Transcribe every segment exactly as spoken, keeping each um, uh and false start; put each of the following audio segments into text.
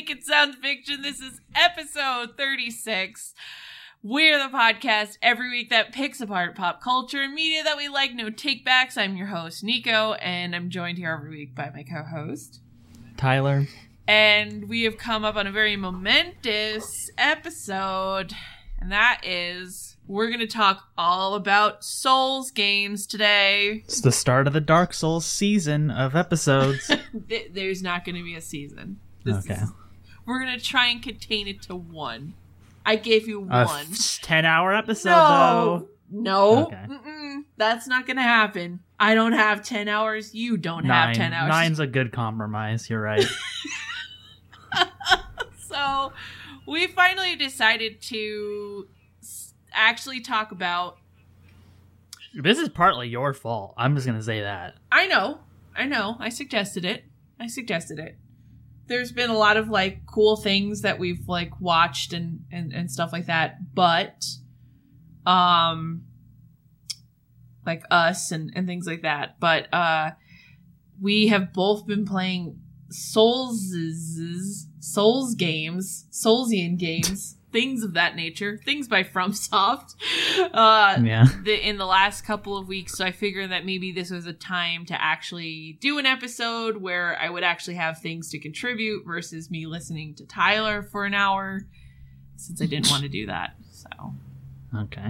Make It Sound Fiction. This is episode thirty-six. We're the podcast every week that picks apart pop culture and media that we like, no takebacks. I'm your host, Nico, and I'm joined here every week by my co-host, Tyler. And we have come up on a very momentous episode, and that is we're going to talk all about Souls games today. It's the start of the Dark Souls season of episodes. There's not going to be a season. This okay. Is, we're going to try and contain it to one. I gave you a one. ten-hour episode, no. though. No. Okay. Mm-mm. That's not going to happen. I don't have ten hours. You don't Nine. have ten hours. Nine's a good compromise. You're right. So, we finally decided to actually talk about... This is partly your fault. I'm just going to say that. I know. I know. I suggested it. I suggested it. There's been a lot of, like, cool things that we've, like, watched and, and, and stuff like that. But, um, like us and, and things like that. But, uh, we have both been playing Souls, Souls games, Soulsian games, things of that nature, things by FromSoft, uh, yeah. the, in the last couple of weeks. So I figured that maybe this was a time to actually do an episode where I would actually have things to contribute versus me listening to Tyler for an hour, since I didn't want to do that. So, okay.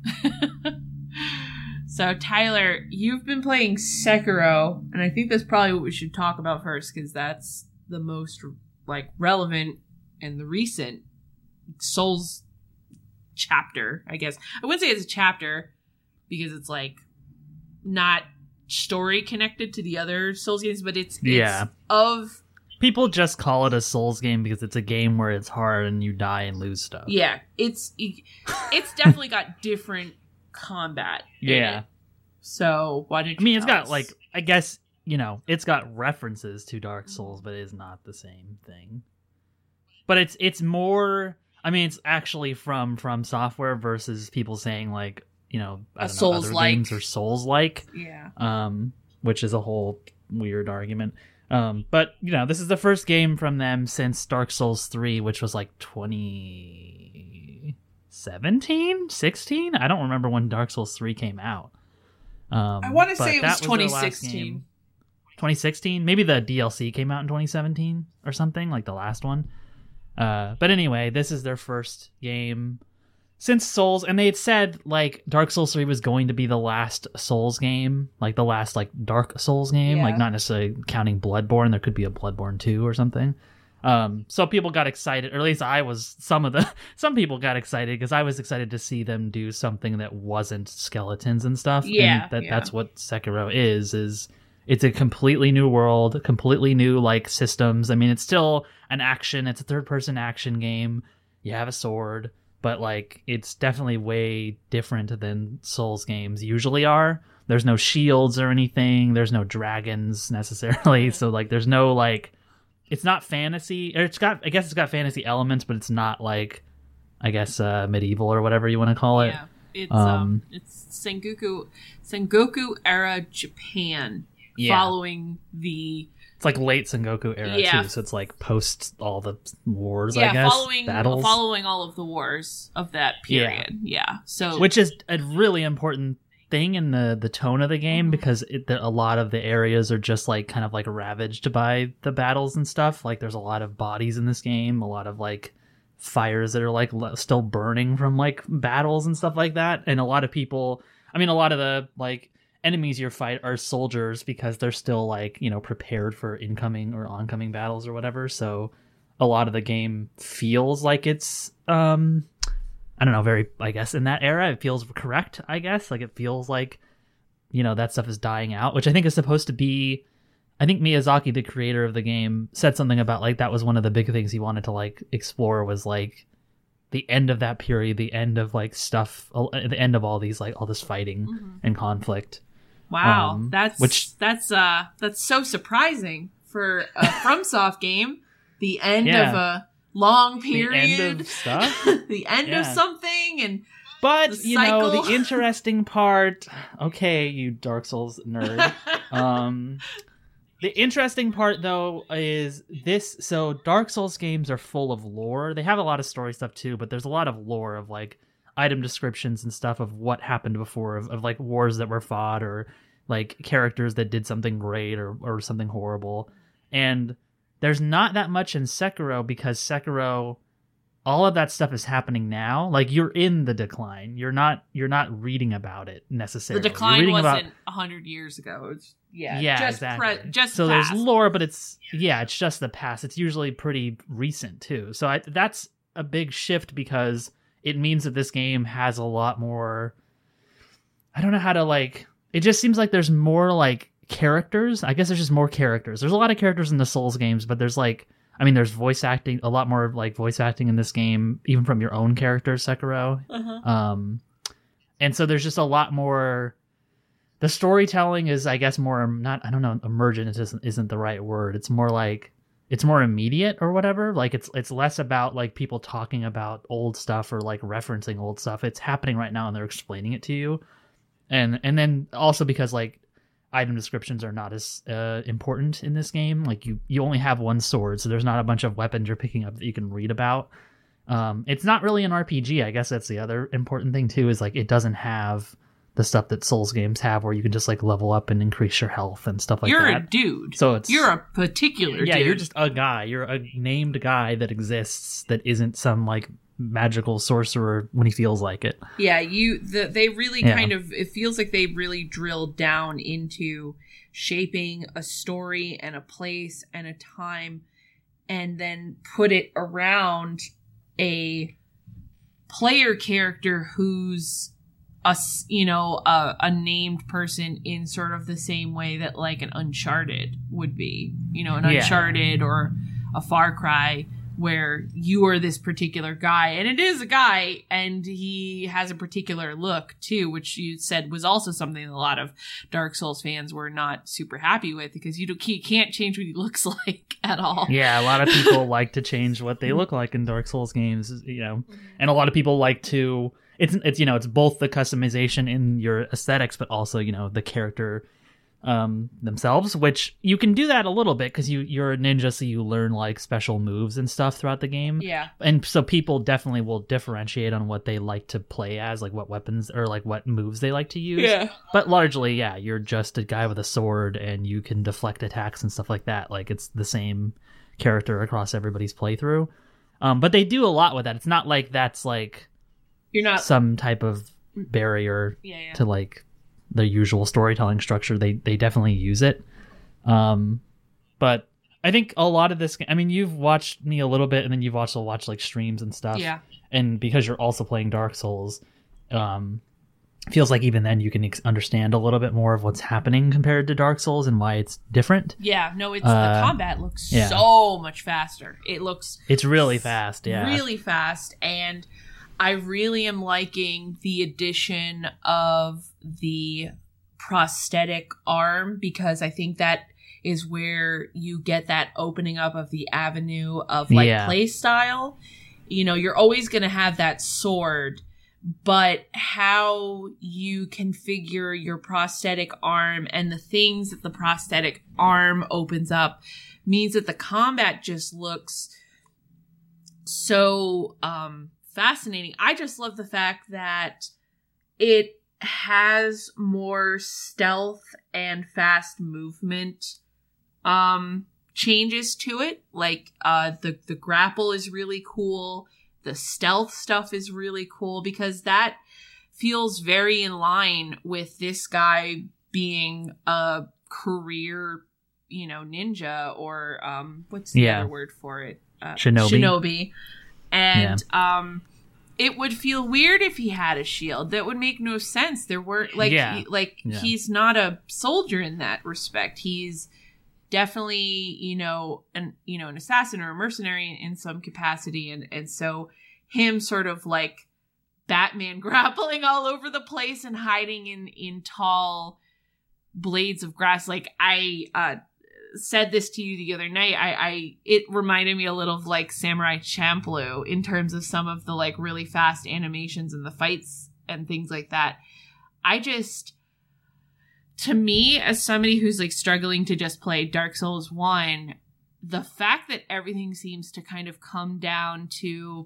So, Tyler, you've been playing Sekiro, and I think that's probably what we should talk about first, because that's the most, like, relevant and the recent Souls chapter, I guess. I wouldn't say it's a chapter, because it's, like, not story connected to the other Souls games, but it's, it's yeah. of... People just call it a Souls game because it's a game where it's hard and you die and lose stuff. Yeah, it's it's definitely got different combat. Yeah. So why did you I mean, it's tell got, us? like, I guess, you know, it's got references to Dark Souls, but it is not the same thing. But it's it's more, I mean, it's actually from From Software versus people saying, like, you know, I A don't know, other Souls-like. games are Souls-like. Yeah. Um, which is a whole weird argument. Um, but, you know, this is the first game from them since Dark Souls three, which was like twenty seventeen? sixteen? I don't remember when Dark Souls three came out. Um, I want to say it was that twenty their last sixteen. game. twenty sixteen? Maybe the D L C came out in twenty seventeen or something, like the last one. Uh, but anyway, this is their first game since Souls, and they had said, like, Dark Souls three was going to be the last Souls game, like the last, like, Dark Souls game, Yeah. like, not necessarily counting Bloodborne. There could be a Bloodborne two or something. Um, so people got excited, or at least I was, some of the, some people got excited, because I was excited to see them do something that wasn't skeletons and stuff. Yeah, and that, yeah. that's what Sekiro is, is it's a completely new world, completely new, like, systems. I mean, it's still an action, it's a third-person action game. You have a sword. But, like, it's definitely way different than Souls games usually are. There's no shields or anything. There's no dragons, necessarily. So, like, there's no, like... It's not fantasy. Or it's got... I guess it's got fantasy elements, but it's not, like... I guess, uh, medieval or whatever you want to call it. Yeah. It's, Um, um, it's Sengoku, Sengoku era Japan. Yeah. Following the... It's, like, late Sengoku era, Yeah. too. So it's, like, post all the wars, Yeah, I guess. following, Battles. following all of the wars of that period. Yeah. yeah. So... Which is a really important thing in the the tone of the game, Mhm. because it, the, a lot of the areas are just like kind of like ravaged by the battles and stuff. Like, there's a lot of bodies in this game, a lot of like fires that are like le- still burning from like battles and stuff like that. And a lot of people, I mean, a lot of the like enemies you fight are soldiers, because they're still like, you know, prepared for incoming or oncoming battles or whatever. So a lot of the game feels like it's um I don't know, very, I guess, in that era, it feels correct, I guess. Like, it feels like, you know, that stuff is dying out, which I think is supposed to be... I think Miyazaki, the creator of the game, said something about, like, that was one of the big things he wanted to, like, explore, was, like, the end of that period, the end of, like, stuff, the end of all these, like, all this fighting Mhm. and conflict. Wow, Um, that's which- that's uh that's so surprising for a FromSoft game. The end Yeah. of a long The period, end of stuff. the end of Yeah. something, and But, The you know, cycle. the interesting part... Okay, you Dark Souls nerd. um... The interesting part, though, is this. So, Dark Souls games are full of lore. They have a lot of story stuff, too, but there's a lot of lore of, like, item descriptions and stuff of what happened before, of, of like, wars that were fought, or, like, characters that did something great or, or something horrible. And there's not that much in Sekiro, because Sekiro, all of that stuff is happening now. Like, you're in the decline. You're not You're not reading about it, necessarily. The decline wasn't about... a hundred years ago. It's Yeah, yeah, just exactly. Pre- just so past. There's lore, but it's yeah, it's just the past. It's usually pretty recent too. So I, that's a big shift, because it means that this game has a lot more. I don't know how to like. It just seems like there's more like characters. I guess there's just more characters. There's a lot of characters in the Souls games, but there's like, I mean, there's voice acting, a lot more like voice acting in this game, even from your own character, Sekiro. Uh-huh. Um, and so there's just a lot more. The storytelling is, I guess, more not. I don't know. Emergent isn't isn't the right word. It's more like it's more immediate or whatever. Like it's it's less about like people talking about old stuff or like referencing old stuff. It's happening right now, and they're explaining it to you. And and then also because like item descriptions are not as uh, important in this game. Like you you only have one sword, so there's not a bunch of weapons you're picking up that you can read about. Um, it's not really an R P G. I guess that's the other important thing too. Is like it doesn't have the stuff that Souls games have, where you can just like level up and increase your health and stuff like you're that. You're a dude. So it's you're a particular yeah, dude. you're just a guy. You're a named guy that exists that isn't some like magical sorcerer when he feels like it. Yeah, you the, they really yeah. kind of, it feels like they really drilled down into shaping a story and a place and a time, and then put it around a player character who's a, you know, a, a named person in sort of the same way that like an Uncharted would be, you know, an yeah. Uncharted or a Far Cry, where you are this particular guy, and it is a guy, and he has a particular look too, which you said was also something a lot of Dark Souls fans were not super happy with, because you, don't, you can't change what he looks like at all. Yeah, a lot of people like to change what they look like in Dark Souls games, you know, and a lot of people like to. It's it's you know it's both the customization in your aesthetics, but also you know the character um, themselves, which you can do that a little bit because you you're a ninja, so you learn like special moves and stuff throughout the game. Yeah, and so people definitely will differentiate on what they like to play as, like what weapons or like what moves they like to use. Yeah, but largely, yeah, you're just a guy with a sword and you can deflect attacks and stuff like that. Like it's the same character across everybody's playthrough. Um, but they do a lot with that. It's not like that's like. You're not some type of barrier yeah, yeah. to like the usual storytelling structure. They they definitely use it. Um, but I think a lot of this, I mean, you've watched me a little bit, and then you've also watched like streams and stuff. Yeah. And because you're also playing Dark Souls, um, feels like even then you can ex- understand a little bit more of what's happening compared to Dark Souls and why it's different. Yeah, no, it's uh, the combat looks yeah. so much faster. It looks it's really fast. Yeah, really fast, and I really am liking the addition of the prosthetic arm, because I think that is where you get that opening up of the avenue of like yeah. play style. You know, you're always going to have that sword, but how you configure your prosthetic arm and the things that the prosthetic arm opens up means that the combat just looks so um fascinating. I just love the fact that it has more stealth and fast movement um changes to it. Like uh the the grapple is really cool. The stealth stuff is really cool, because that feels very in line with this guy being a career, you know, ninja, or um what's the yeah. other word for it? Uh, Shinobi. Shinobi. And yeah. um, it would feel weird if he had a shield. That would make no sense. There were like, yeah. he, like yeah. he's not a soldier in that respect. He's definitely, you know, an you know an assassin or a mercenary in, in some capacity, and and so him sort of like Batman grappling all over the place and hiding in in tall blades of grass. Like I. uh said this to you the other night, I, I it reminded me a little of like Samurai Champloo in terms of some of the like really fast animations and the fights and things like that. I just to me, as somebody who's like struggling to just play Dark Souls one, the fact that everything seems to kind of come down to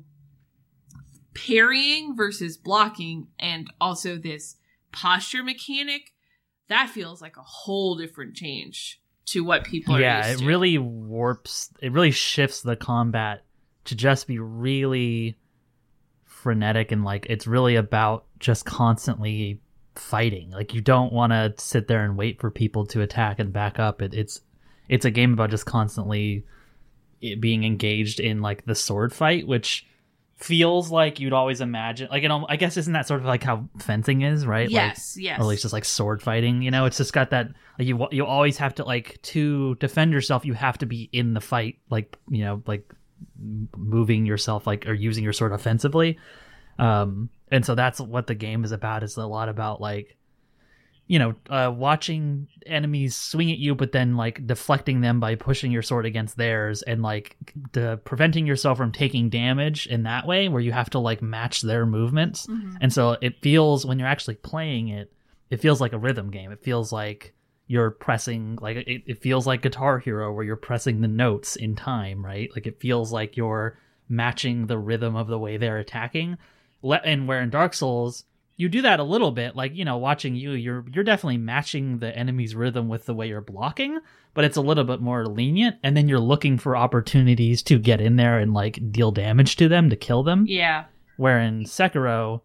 parrying versus blocking and also this posture mechanic, that feels like a whole different change to what people are yeah, used it to. really warps, it really shifts the combat to just be really frenetic, and like it's really about just constantly fighting. Like you don't want to sit there and wait for people to attack and back up. It, it's it's a game about just constantly being engaged in like the sword fight, which feels like you'd always imagine. Like, you know, I guess isn't that sort of like how fencing is, right? Yes, like, yes. Or at least just like sword fighting. You know, it's just got that. Like you you always have to like to defend yourself. You have to be in the fight, like you know, like moving yourself, like or using your sword offensively. Um, and so that's what the game is about. Is a lot about like, you know, uh, watching enemies swing at you, but then like deflecting them by pushing your sword against theirs, and like the preventing yourself from taking damage in that way, where you have to like match their movements. Mm-hmm. And so it feels, when you're actually playing it, it feels like a rhythm game. It feels like you're pressing, like it, it feels like Guitar Hero, where you're pressing the notes in time, right? Like it feels like you're matching the rhythm of the way they're attacking. And where in Dark Souls, you do that a little bit, like, you know, watching you, you're you're definitely matching the enemy's rhythm with the way you're blocking, but it's a little bit more lenient, and then you're looking for opportunities to get in there and, like, deal damage to them, to kill them. Yeah. Where in Sekiro,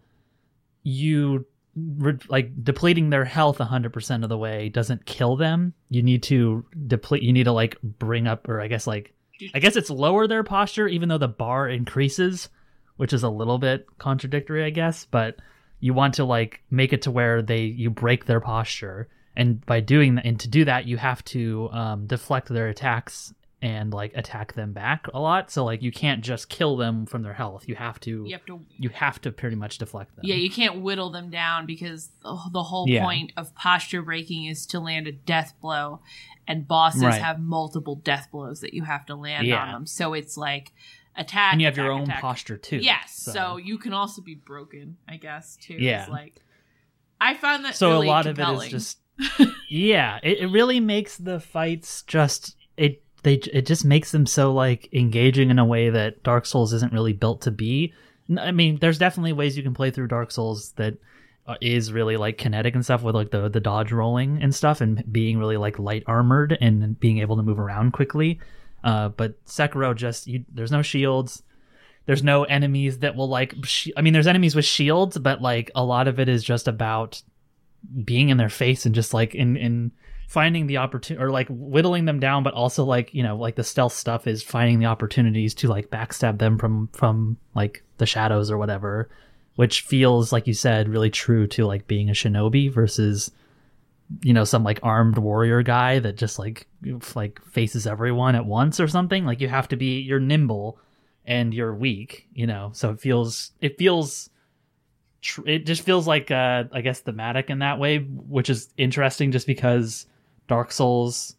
you, like, depleting their health one hundred percent of the way doesn't kill them. You need to deplete, you need to, like, bring up, or I guess, like, I guess it's lower their posture, even though the bar increases, which is a little bit contradictory, I guess, but you want to like make it to where they you break their posture, and by doing that, and to do that, you have to um, deflect their attacks and like attack them back a lot. So like you can't just kill them from their health. You have to. You have to. You have to pretty much deflect them. Yeah, you can't whittle them down, because the whole yeah. point of posture breaking is to land a death blow, and bosses right. have multiple death blows that you have to land yeah. on them. So it's like. Attack, and you have attack, your own attack. posture too. Yes, so. so you can also be broken, I guess, too. Yeah, it's like I found that so really a lot compelling. of it is just yeah, it, it really makes the fights just it they it just makes them so like engaging in a way that Dark Souls isn't really built to be. I mean, there's definitely ways you can play through Dark Souls that is really like kinetic and stuff, with like the the dodge rolling and stuff, and being really like light armored and being able to move around quickly. Uh, but Sekiro just you, there's no shields, there's no enemies that will like. Sh- I mean, there's enemies with shields, but like a lot of it is just about being in their face and just like in in finding the opportunity, or like whittling them down, but also like, you know, like the stealth stuff is finding the opportunities to like backstab them from from like the shadows or whatever, which feels, like you said, really true to like being a shinobi versus, you know, some like armed warrior guy that just like like faces everyone at once or something. Like you have to be, you're nimble and you're weak, you know. So it feels it feels tr- it just feels like uh I guess thematic in that way, which is interesting, just because Dark Souls,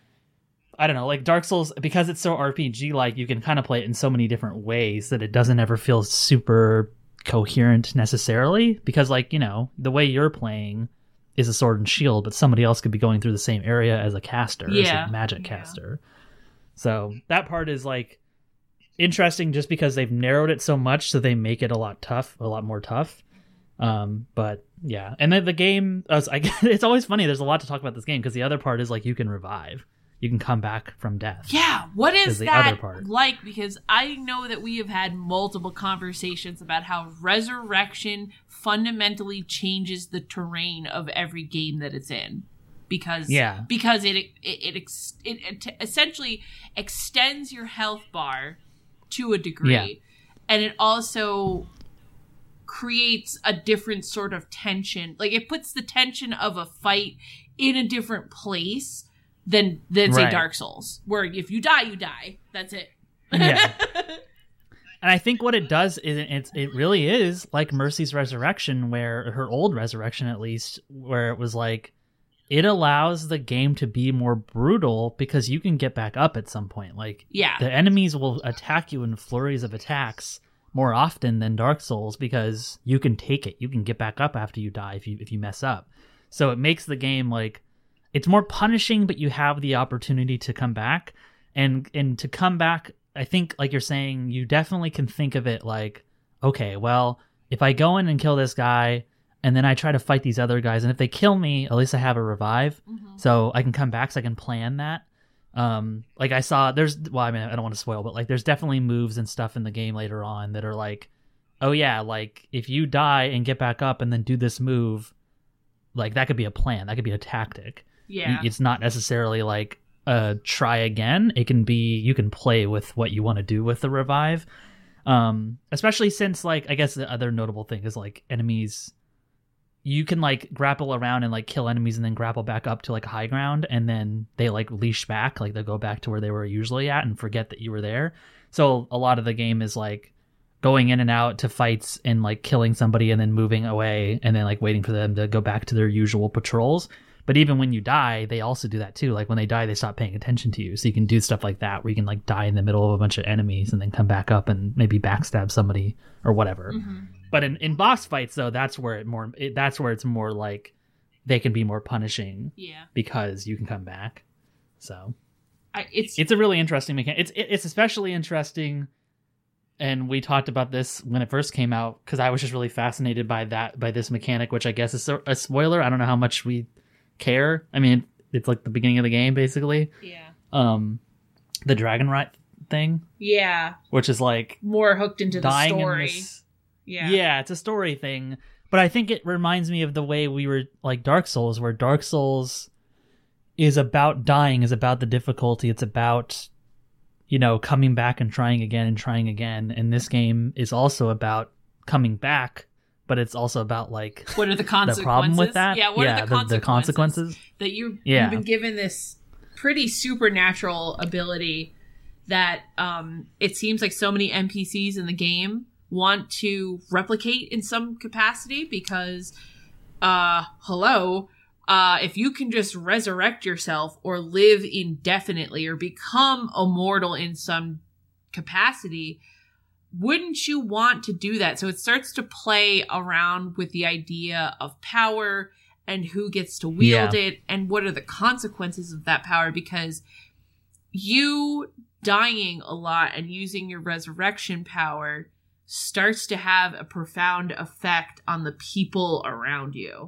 I don't know, like Dark Souls, because it's so R P G like, you can kind of play it in so many different ways that it doesn't ever feel super coherent necessarily, because like, you know, the way you're playing is a sword and shield, but somebody else could be going through the same area as a caster, yeah. as a magic yeah. caster. So that part is like interesting, just because they've narrowed it so much, so they make it a lot tough, a lot more tough. Um, but yeah, and then the game, uh, I, it's always funny. There's a lot to talk about this game, because the other part is like you can revive, you can come back from death. Yeah, what is the that other part. like? Because I know that we have had multiple conversations about how resurrection fundamentally changes the terrain of every game that it's in, because yeah, because it it it, ex, it, it essentially extends your health bar to a degree, yeah. and it also creates a different sort of tension. Like it puts the tension of a fight in a different place than than say right. Dark Souls, where if you die, you die. That's it. Yeah. And I think what it does is it, it really is like Mercy's Resurrection, where her old Resurrection, at least, where it was like, it allows the game to be more brutal, because you can get back up at some point. Like, yeah. the enemies will attack you in flurries of attacks more often than Dark Souls, because you can take it. You can get back up after you die if you if you mess up. So it makes the game like it's more punishing, but you have the opportunity to come back. And and to come back, I think, like you're saying, you definitely can think of it like, okay, well, if I go in and kill this guy, and then I try to fight these other guys, and if they kill me, at least I have a revive, mm-hmm. so I can come back, so I can plan that. Um, like I saw, there's, well, I mean, I don't want to spoil, but like there's definitely moves and stuff in the game later on that are like, oh yeah, like if you die and get back up and then do this move, like that could be a plan, that could be a tactic. Yeah. It's not necessarily like, uh try again. It can be, you can play with what you want to do with the revive, um especially since like I guess the other notable thing is like enemies, you can like grapple around and like kill enemies and then grapple back up to like a high ground, and then they like leash back, like they'll go back to where they were usually at and forget that you were there. So a lot of the game is like going in and out to fights and like killing somebody and then moving away and then like waiting for them to go back to their usual patrols. But even when you die, they also do that too. Like when they die, they stop paying attention to you. So you can do stuff like that where you can like die in the middle of a bunch of enemies and then come back up and maybe backstab somebody or whatever. Mm-hmm. But in, in boss fights, though, that's where it more it, that's where it's more like they can be more punishing. Yeah. Because you can come back. So I, it's it's a really interesting mechanic. It's it, it's especially interesting. And we talked about this when it first came out because I was just really fascinated by that by this mechanic, which I guess is a spoiler. I don't know how much we care. I mean, it's like the beginning of the game basically. Yeah. Um the dragon rot thing. Yeah. Which is like more hooked into the story. This, yeah. Yeah, it's a story thing. But I think it reminds me of the way we were like Dark Souls, where Dark Souls is about dying, is about the difficulty. It's about, you know, coming back and trying again and trying again. And this game is also about coming back, but it's also about like what are the consequences? The problem with that? Yeah, what yeah, are the consequences? The, the consequences that you yeah. you've been given this pretty supernatural ability that um it seems like so many N P Cs in the game want to replicate in some capacity because uh hello, uh if you can just resurrect yourself or live indefinitely or become immortal in some capacity, wouldn't you want to do that? So it starts to play around with the idea of power and who gets to wield yeah. it and what are the consequences of that power, because you dying a lot and using your resurrection power starts to have a profound effect on the people around you.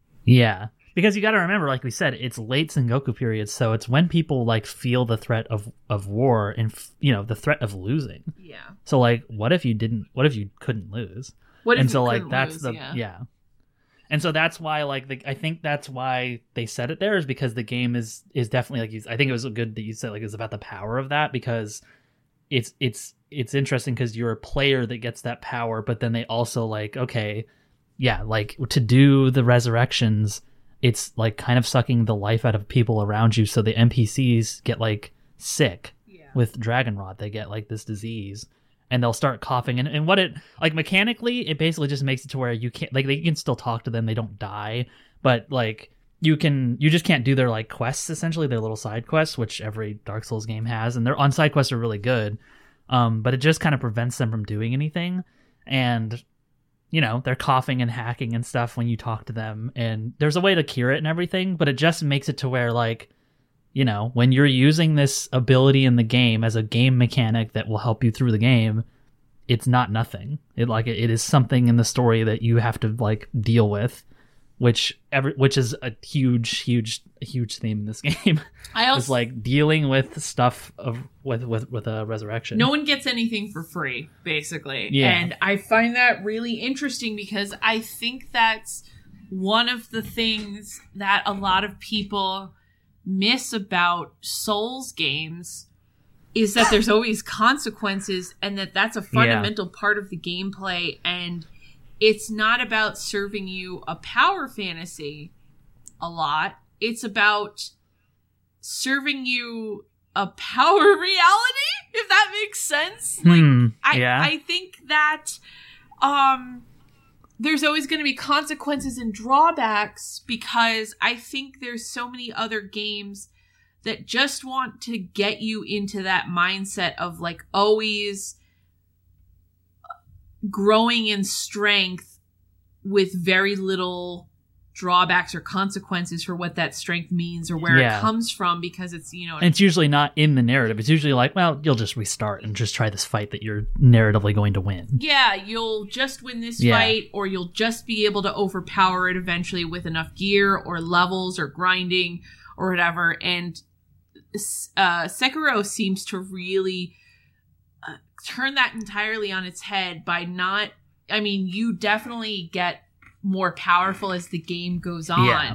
Yeah. Because you got to remember, like we said, it's late Sengoku period, so it's when people like feel the threat of, of war and, you know, the threat of losing. Yeah. So like, what if you didn't? What if you couldn't lose? What if and you so couldn't like that's lose, the yeah. yeah. And so that's why like the, I think that's why they said it there, is because the game is is definitely like you, I think it was good that you said like it's about the power of that, because it's it's it's interesting because you're a player that gets that power, but then they also like okay, yeah, like to do the resurrections. It's like kind of sucking the life out of people around you. So the N P Cs get like sick yeah. with dragon rot. They get like this disease and they'll start coughing. And, and what it like mechanically, it basically just makes it to where you can't like, they you can still talk to them. They don't die, but like you can, you just can't do their like quests, essentially their little side quests, which every Dark Souls game has. And their on side quests are really good. Um, but it just kind of prevents them from doing anything. And you know, they're coughing and hacking and stuff when you talk to them, and there's a way to cure it and everything, but it just makes it to where, like, you know, when you're using this ability in the game as a game mechanic that will help you through the game, it's not nothing. It like it is something in the story that you have to like deal with, which every which is a huge, huge, huge theme in this game. I also is like dealing with stuff of with with with a resurrection. No one gets anything for free, basically. Yeah. And I find that really interesting because I think that's one of the things that a lot of people miss about Souls games is that there's always consequences and that that's a fundamental yeah. part of the gameplay, and it's not about serving you a power fantasy a lot. It's about serving you a power reality, if that makes sense. Like, hmm, I, yeah. I think that um, there's always going to be consequences and drawbacks because I think there's so many other games that just want to get you into that mindset of like always growing in strength with very little drawbacks or consequences for what that strength means or where Yeah. it comes from, because it's, you know, And it's usually not in the narrative. It's usually like, well, you'll just restart and just try this fight that you're narratively going to win. yeah, you'll just win this Yeah. fight, or you'll just be able to overpower it eventually with enough gear or levels or grinding or whatever. And uh, Sekiro seems to really uh, turn that entirely on its head by not, I mean, you definitely get more powerful as the game goes on, Yeah.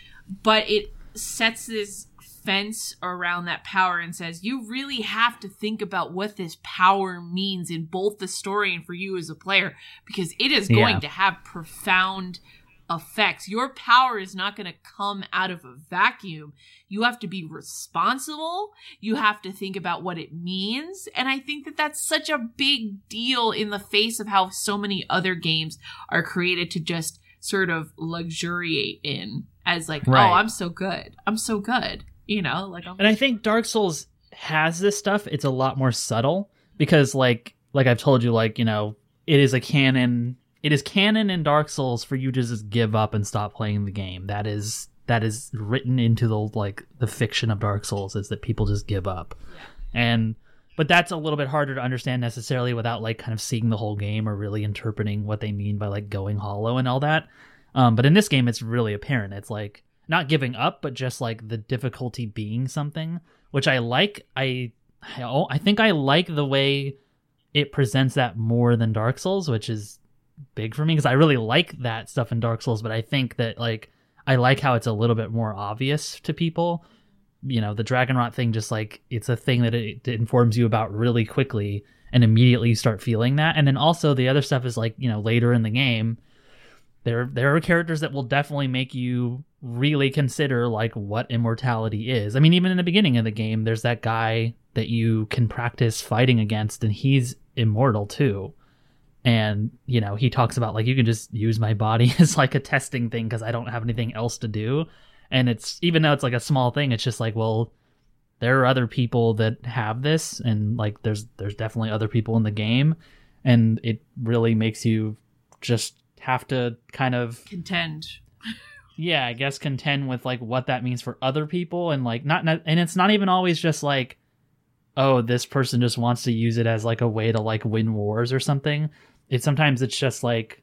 but it sets this fence around that power and says you really have to think about what this power means in both the story and for you as a player, because it is going Yeah. to have profound effects. Your power is not going to come out of a vacuum. You have to be responsible. You have to think about what it means. And I think that that's such a big deal in the face of how so many other games are created to just sort of luxuriate in as like, Right. oh, I'm so good. I'm so good. You know, like, I'm- And I think Dark Souls has this stuff. It's a lot more subtle because, like, like I've told you, like, you know, it is a canon. It is canon in Dark Souls for you to just give up and stop playing the game. That is that is written into the like the fiction of Dark Souls, is that people just give up. Yeah. And but that's a little bit harder to understand necessarily without like kind of seeing the whole game or really interpreting what they mean by like going hollow and all that. Um, but in this game, it's really apparent. It's like not giving up, but just like the difficulty being something, which I like. I I, I think I like the way it presents that more than Dark Souls, which is big for me because I really like that stuff in Dark Souls. But I think that like I like how it's a little bit more obvious to people. You know, the dragon rot thing, just like it's a thing that it, it informs you about really quickly, and immediately you start feeling that. And then also the other stuff is like, you know, later in the game, there there are characters that will definitely make you really consider like what immortality is. I mean, even in the beginning of the game, there's that guy that you can practice fighting against, and he's immortal too. And, you know, he talks about like, you can just use my body as like a testing thing because I don't have anything else to do. And it's, even though it's like a small thing, it's just like, well, there are other people that have this, and like there's there's definitely other people in the game, and it really makes you just have to kind of contend. Yeah, I guess contend with like what that means for other people, and like not, not and it's not even always just like, oh, this person just wants to use it as like a way to like win wars or something. It sometimes it's just like,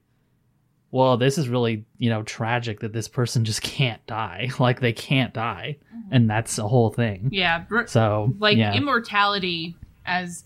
well, this is really, you know, tragic that this person just can't die. Like they can't die, mm-hmm. and that's a whole thing. Yeah, so like yeah. immortality as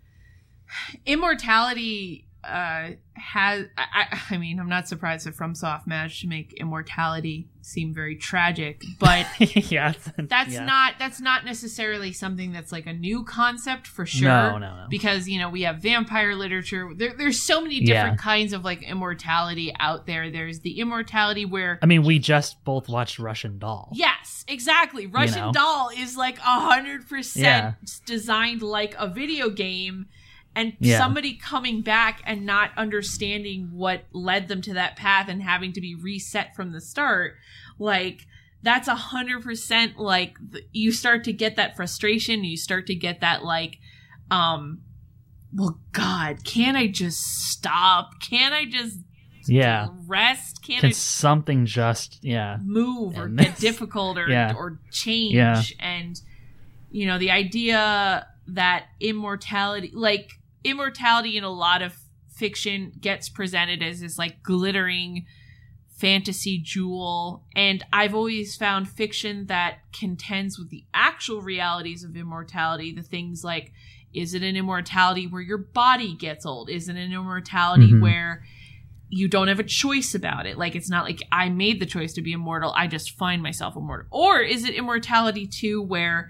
immortality. Uh, has I, I mean, I'm not surprised that FromSoft managed to make immortality seem very tragic, but yeah, that's yeah. not that's not necessarily something that's like a new concept for sure. No, no, no. Because you know we have vampire literature. There, there's so many different yeah. kinds of like immortality out there. There's the immortality where I mean, we just both watched Russian Doll. Yes, exactly. Russian you know? Doll is like a hundred Yeah. percent designed like a video game. And yeah. somebody coming back and not understanding what led them to that path and having to be reset from the start, like that's a hundred percent like th- you start to get that frustration. You start to get that like, um, well, God, can't I just stop? Can't I just yeah rest? Can't Can I something just yeah move or and get this- difficult or yeah. or change? Yeah. And you know the idea that immortality, like. Immortality in a lot of fiction gets presented as this like glittering fantasy jewel, and I've always found fiction that contends with the actual realities of immortality, the things like, is it an immortality where your body gets old? Is it an immortality mm-hmm. where you don't have a choice about it? Like, it's not like I made the choice to be immortal, I just find myself immortal. Or is it immortality too where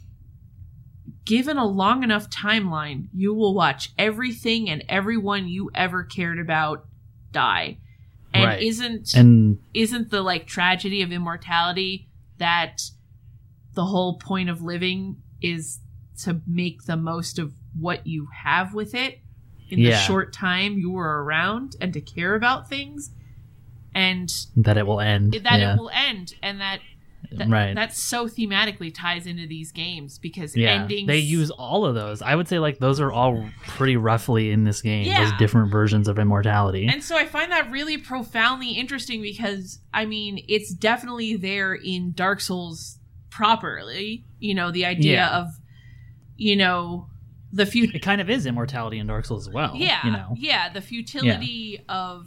given a long enough timeline, you will watch everything and everyone you ever cared about die. And right. isn't and isn't the like tragedy of immortality that the whole point of living is to make the most of what you have with it in yeah. the short time you were around, and to care about things, and that it will end. that yeah. it will end, and that That, right. That so thematically ties into these games because yeah, endings. They use all of those. I would say like those are all pretty roughly in this game. Yeah. Those different versions of immortality. And so I find that really profoundly interesting because, I mean, it's definitely there in Dark Souls properly. You know, the idea Yeah. of, you know, the future. It kind of is immortality in Dark Souls as well. Yeah. You know? Yeah. The futility yeah. of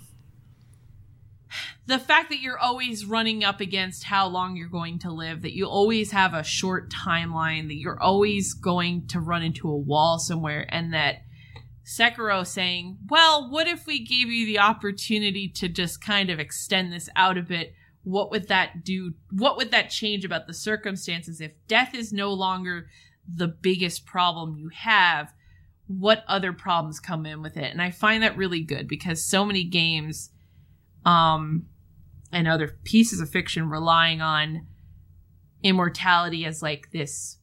the fact that you're always running up against how long you're going to live, that you always have a short timeline, that you're always going to run into a wall somewhere, and that Sekiro saying, well, what if we gave you the opportunity to just kind of extend this out a bit? What would that do? What would that change about the circumstances? If death is no longer the biggest problem you have, what other problems come in with it? And I find that really good because so many games um, and other pieces of fiction relying on immortality as like this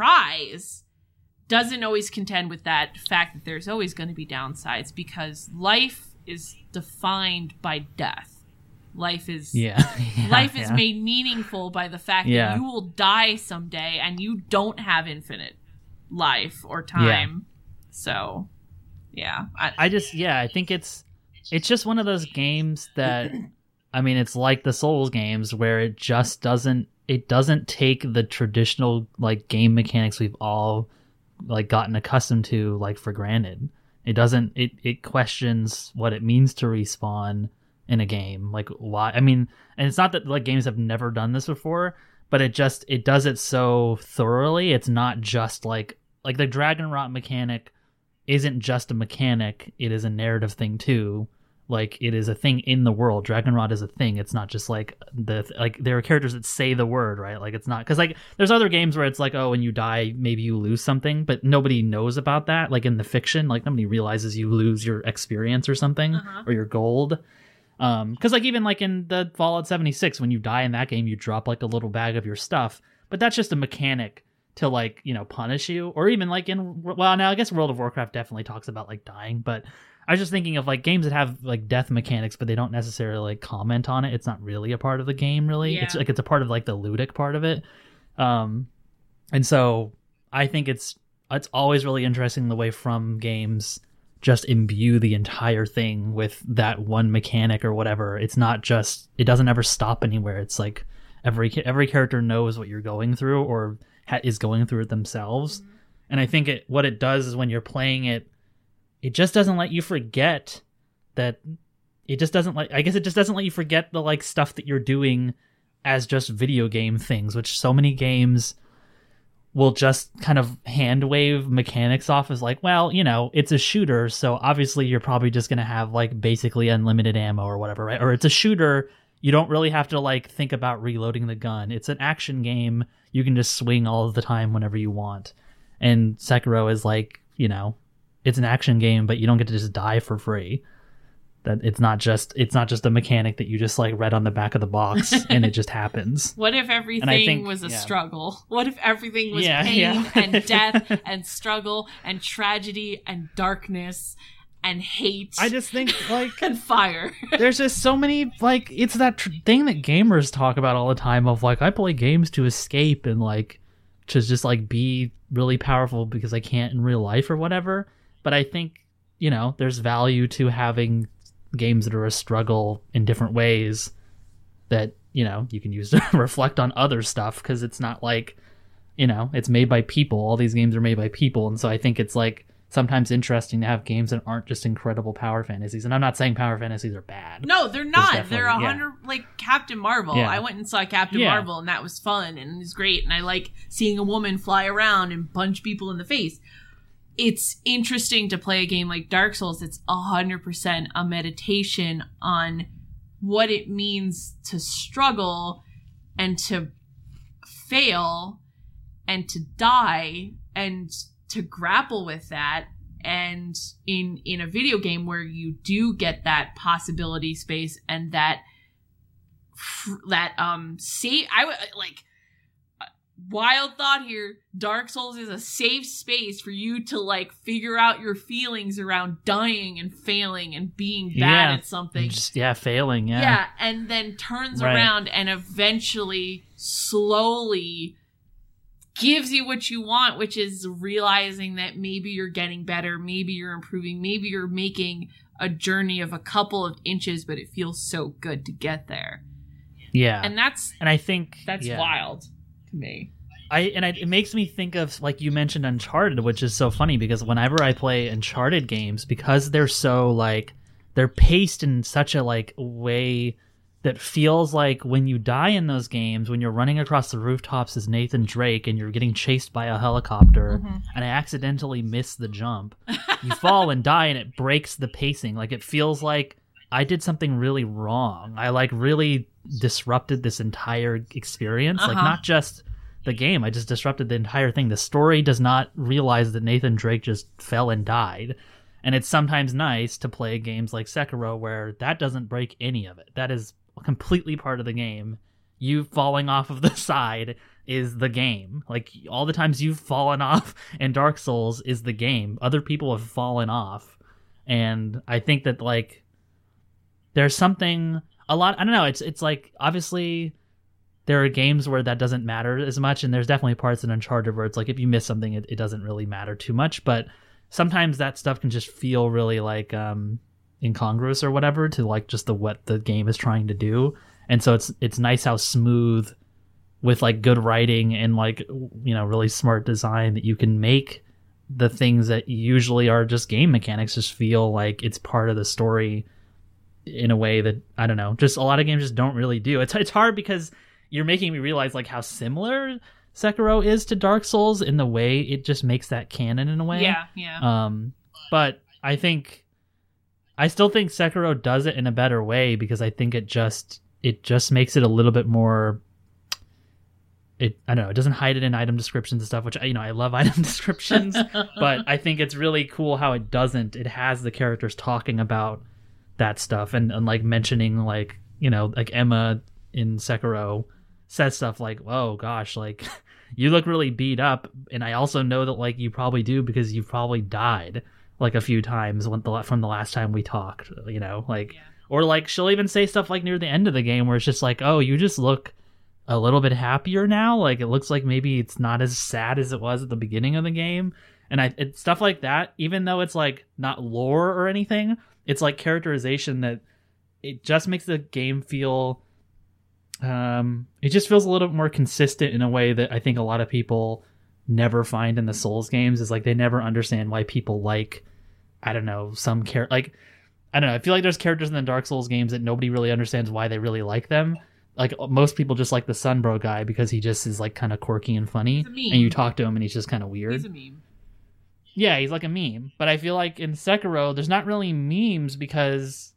prize doesn't always contend with that fact that there's always going to be downsides because life is defined by death. Life is yeah. yeah life is yeah. made meaningful by the fact yeah. that you will die someday and you don't have infinite life or time. Yeah. So, yeah. I, I just yeah, I think it's it's just one of those games that I mean, it's like the Souls games where it just doesn't it doesn't take the traditional like game mechanics we've all like gotten accustomed to like for granted. It doesn't it it questions what it means to respawn in a game. Like why I mean, and it's not that like games have never done this before, but it just it does it so thoroughly. It's not just like like the Dragon Rot mechanic isn't just a mechanic, it is a narrative thing too. Like it is a thing in the world. Dragonrod is a thing. It's not just like the like there are characters that say the word, right? Like it's not because like there's other games where it's like, oh, when you die, maybe you lose something, but nobody knows about that. Like in the fiction, like nobody realizes you lose your experience or something uh-huh. or your gold. Um, because like even like in the Fallout seventy-six, when you die in that game, you drop like a little bag of your stuff, but that's just a mechanic to like you know punish you. Or even like in well now I guess World of Warcraft definitely talks about like dying, but I was just thinking of like games that have like death mechanics, but they don't necessarily like comment on it. It's not really a part of the game, really. Yeah. It's like it's a part of like the ludic part of it. Um, and so I think it's it's always really interesting the way From games just imbue the entire thing with that one mechanic or whatever. It's not just it doesn't ever stop anywhere. It's like every every character knows what you're going through or ha- is going through it themselves. Mm-hmm. And I think it what it does is when you're playing it. It just doesn't let you forget that it just doesn't like I guess it just doesn't let you forget the like stuff that you're doing as just video game things, which so many games will just kind of hand wave mechanics off as like, well, you know, it's a shooter, so obviously you're probably just going to have like basically unlimited ammo or whatever, right? Or it's a shooter, you don't really have to like think about reloading the gun. It's an action game, you can just swing all of the time whenever you want. And Sekiro is like, you know, it's an action game, but you don't get to just die for free. That it's not just it's not just a mechanic that you just like read on the back of the box and it just happens. What if everything think, was a yeah. struggle? What if everything was yeah, pain yeah. and death and struggle and tragedy and darkness and hate? I just think like and fire. There's just so many like it's that tr- thing that gamers talk about all the time of like I play games to escape and like to just like be really powerful because I can't in real life or whatever. But I think, you know, there's value to having games that are a struggle in different ways that, you know, you can use to reflect on other stuff because it's not like, you know, it's made by people. All these games are made by people. And so I think it's like sometimes interesting to have games that aren't just incredible power fantasies. And I'm not saying power fantasies are bad. No, they're not. They're a hundred yeah. like Captain Marvel. Yeah. I went and saw Captain yeah. Marvel and that was fun and it was great. And I like seeing a woman fly around and punch people in the face. It's interesting to play a game like Dark Souls. It's one hundred percent a meditation on what it means to struggle and to fail and to die and to grapple with that. And in, in a video game where you do get that possibility space and that, that, um, see, I would like, wild thought here, Dark Souls is a safe space for you to like figure out your feelings around dying and failing and being bad yeah. at something. Just, yeah, failing, yeah. Yeah, and then turns right. around and eventually slowly gives you what you want, which is realizing that maybe you're getting better, maybe you're improving, maybe you're making a journey of a couple of inches, but it feels so good to get there. Yeah. And that's and I think that's yeah. wild to me. I and I, it makes me think of, like you mentioned, Uncharted, which is so funny because whenever I play Uncharted games, because they're so like they're paced in such a like way that feels like when you die in those games, when you're running across the rooftops as Nathan Drake and you're getting chased by a helicopter, mm-hmm. and I accidentally miss the jump, you fall and die, and it breaks the pacing. Like it feels like I did something really wrong. I like really disrupted this entire experience, uh-huh. like not just the game. I just disrupted the entire thing. The story does not realize that Nathan Drake just fell and died. And it's sometimes nice to play games like Sekiro where that doesn't break any of it. That is completely part of the game. You falling off of the side is the game. Like all the times you've fallen off in Dark Souls is the game. Other people have fallen off. And I think that like there's something a lot, I don't know, it's it's like obviously there are games where that doesn't matter as much, and there's definitely parts in Uncharted where it's like if you miss something, it, it doesn't really matter too much, but sometimes that stuff can just feel really like um, incongruous or whatever to like just the what the game is trying to do, and so it's it's nice how smooth with like good writing and like you know really smart design that you can make the things that usually are just game mechanics just feel like it's part of the story in a way that I don't know, just a lot of games just don't really do. It's it's hard because you're making me realize like how similar Sekiro is to Dark Souls in the way it just makes that canon in a way. Yeah, yeah. Um, but I think I still think Sekiro does it in a better way because I think it just it just makes it a little bit more. It I don't know. It doesn't hide it in item descriptions and stuff, which you know I love item descriptions, but I think it's really cool how it doesn't. It has the characters talking about that stuff and, and like mentioning like you know like Emma in Sekiro says stuff like, oh gosh, like you look really beat up, and I also know that like you probably do because you've probably died like a few times when the, from the last time we talked, you know, like yeah. Or like she'll even say stuff like near the end of the game where it's just like, oh, you just look a little bit happier now, like it looks like maybe it's not as sad as it was at the beginning of the game. And I it's stuff like that, even though it's like not lore or anything, it's like characterization that it just makes the game feel Um, it just feels a little bit more consistent in a way that I think a lot of people never find in the Souls games. Is like they never understand why people like, I don't know, some char- like I don't know. I feel like there's characters in the Dark Souls games that nobody really understands why they really like them. Like most people just like the Sunbro guy because he just is like kind of quirky and funny, and you talk to him and he's just kind of weird. He's a meme. Yeah, he's like a meme. But I feel like in Sekiro, there's not really memes because.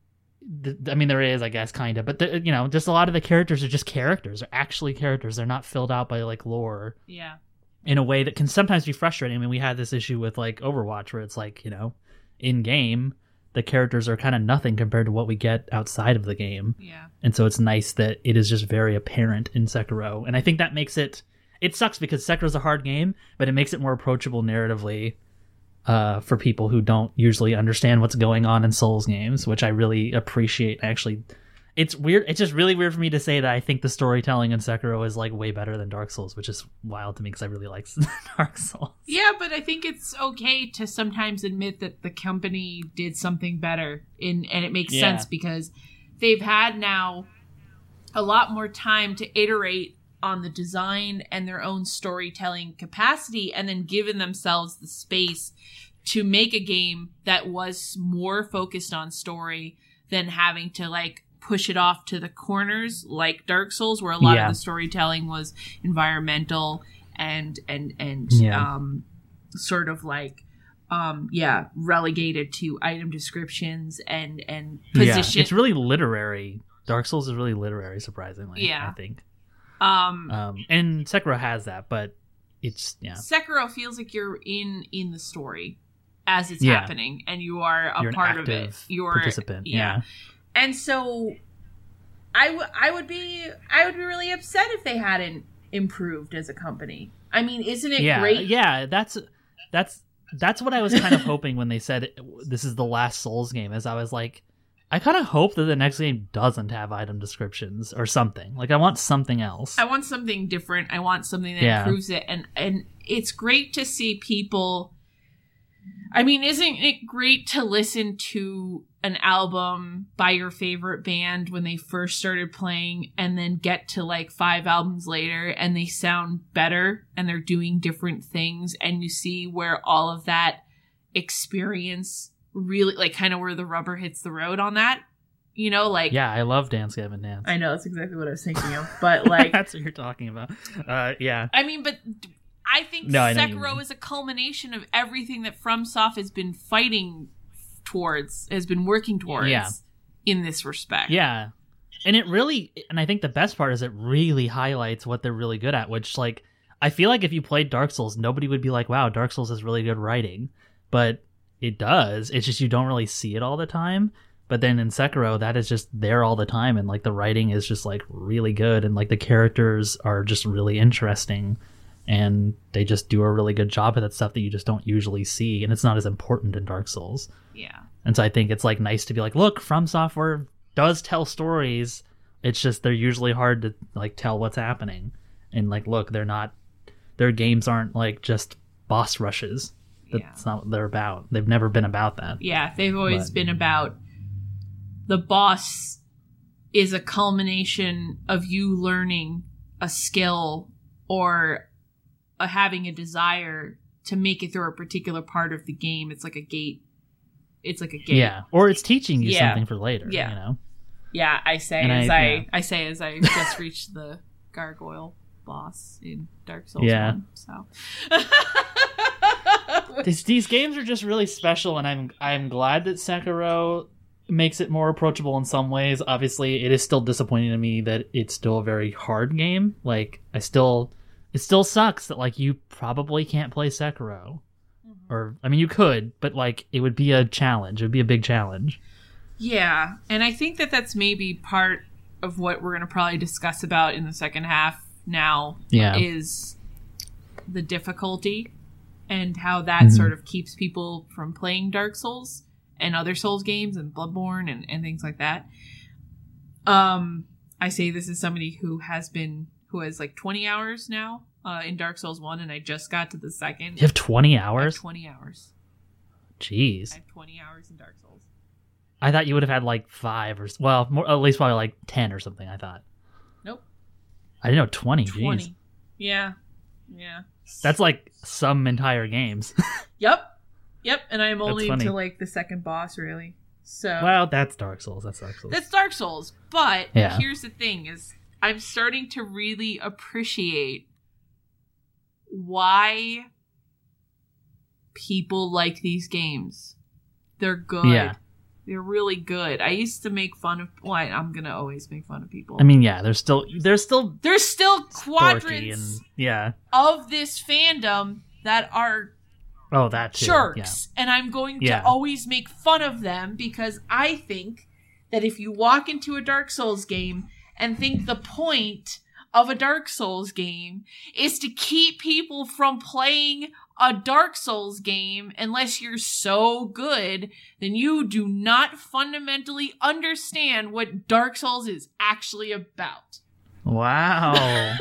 I mean, there is, I guess, kind of, but the, you know, just a lot of the characters are just characters, are actually characters. They're not filled out by like lore. Yeah. In a way that can sometimes be frustrating. I mean, we had this issue with like Overwatch where it's like, you know, in game, the characters are kind of nothing compared to what we get outside of the game. Yeah. And so it's nice that it is just very apparent in Sekiro. And I think that makes it, it sucks because Sekiro's a hard game, but it makes it more approachable narratively. Uh, for people who don't usually understand what's going on in Souls games, which I really appreciate. Actually, it's weird. It's just really weird for me to say that I think the storytelling in Sekiro is like way better than Dark Souls, which is wild to me because I really like Dark Souls. Yeah, but I think it's okay to sometimes admit that the company did something better, in, and it makes yeah. sense because they've had now a lot more time to iterate on the design and their own storytelling capacity, and then given themselves the space to make a game that was more focused on story than having to like push it off to the corners like Dark Souls, where a lot yeah. of the storytelling was environmental and and and yeah. um sort of like um yeah relegated to item descriptions and and position. Yeah, it's really literary. Dark Souls is really literary, surprisingly. Yeah, I think. Um, um, and Sekiro has that, but it's yeah. Sekiro feels like you're in in the story as it's yeah. happening, and you are a you're part an of it. You're participant. Yeah. yeah. And so, I w- I would be I would be really upset if they hadn't improved as a company. I mean, isn't it yeah, great? Yeah, that's that's that's what I was kind of hoping when they said this is the last Souls game. As I was like. I kind of hope that the next game doesn't have item descriptions or something. Like, I want something else. I want something different. I want something that Yeah. improves it. And, and it's great to see people... I mean, isn't it great to listen to an album by your favorite band when they first started playing and then get to like five albums later and they sound better and they're doing different things and you see where all of that experience really, like, kind of where the rubber hits the road on that, you know, like... Yeah, I love Dance Gavin Dance. I know, that's exactly what I was thinking of, but like... That's what you're talking about. Uh, yeah. I mean, but... I think no, I Sekiro is a culmination of everything that FromSoft has been fighting towards, has been working towards yeah. in this respect. Yeah. And it really, and I think the best part is it really highlights what they're really good at, which, like, I feel like if you played Dark Souls, nobody would be like, wow, Dark Souls is really good writing. But it does. It's just you don't really see it all the time. But then in Sekiro, that is just there all the time. And, like, the writing is just, like, really good. And, like, the characters are just really interesting. And they just do a really good job of that stuff that you just don't usually see, and it's not as important in Dark Souls. Yeah. And so I think it's like nice to be like, look, From Software does tell stories. It's just they're usually hard to like tell what's happening. And like, look, they're not, their games aren't like just boss rushes. That's Yeah. not what they're about. They've never been about that. Yeah, they've always But- been about the boss is a culmination of you learning a skill or a, having a desire to make it through a particular part of the game. It's like a gate. It's like a gate. Yeah. Or it's teaching you Yeah. something for later. Yeah. You know? Yeah, I say And as I- I, yeah. I say as I just reached the gargoyle boss in Dark Souls Yeah. one. So These, these games are just really special, and I'm I'm glad that Sekiro makes it more approachable in some ways. Obviously, it is still disappointing to me that it's still a very hard game. Like, I still, it still sucks that like you probably can't play Sekiro, Mm-hmm. or I mean you could, but like it would be a challenge. It would be a big challenge. Yeah, and I think that that's maybe part of what we're going to probably discuss about in the second half now Yeah. is the difficulty and how that Mhm. sort of keeps people from playing Dark Souls and other Souls games and Bloodborne and, and things like that. Um, I say this as somebody who has been, who has like twenty hours now uh, in Dark Souls one, and I just got to the second. You have twenty I have hours? twenty hours. Jeez. I have twenty hours in Dark Souls. I thought you would have had like five or s- well, more, at least probably like ten or something. I thought. Nope. I didn't know twenty. Jeez. twenty. Yeah. Yeah. That's like some entire games. Yep. Yep. And I'm only funny. to like the second boss, really. So Well, that's Dark Souls. That's Dark Souls. that's Dark Souls. But Yeah. here's the thing: is I'm starting to really appreciate why people like these games. They're good. Yeah. They're really good. I used to make fun of. Well, I, I'm gonna always make fun of people. I mean, yeah, there's still there's still there's still dorky quadrants and yeah. of this fandom that are Oh, that too. jerks, and I'm going to Yeah. always make fun of them because I think that if you walk into a Dark Souls game and think the point of a Dark Souls game is to keep people from playing a Dark Souls game unless you're so good, then you do not fundamentally understand what Dark Souls is actually about. Yeah. Wow.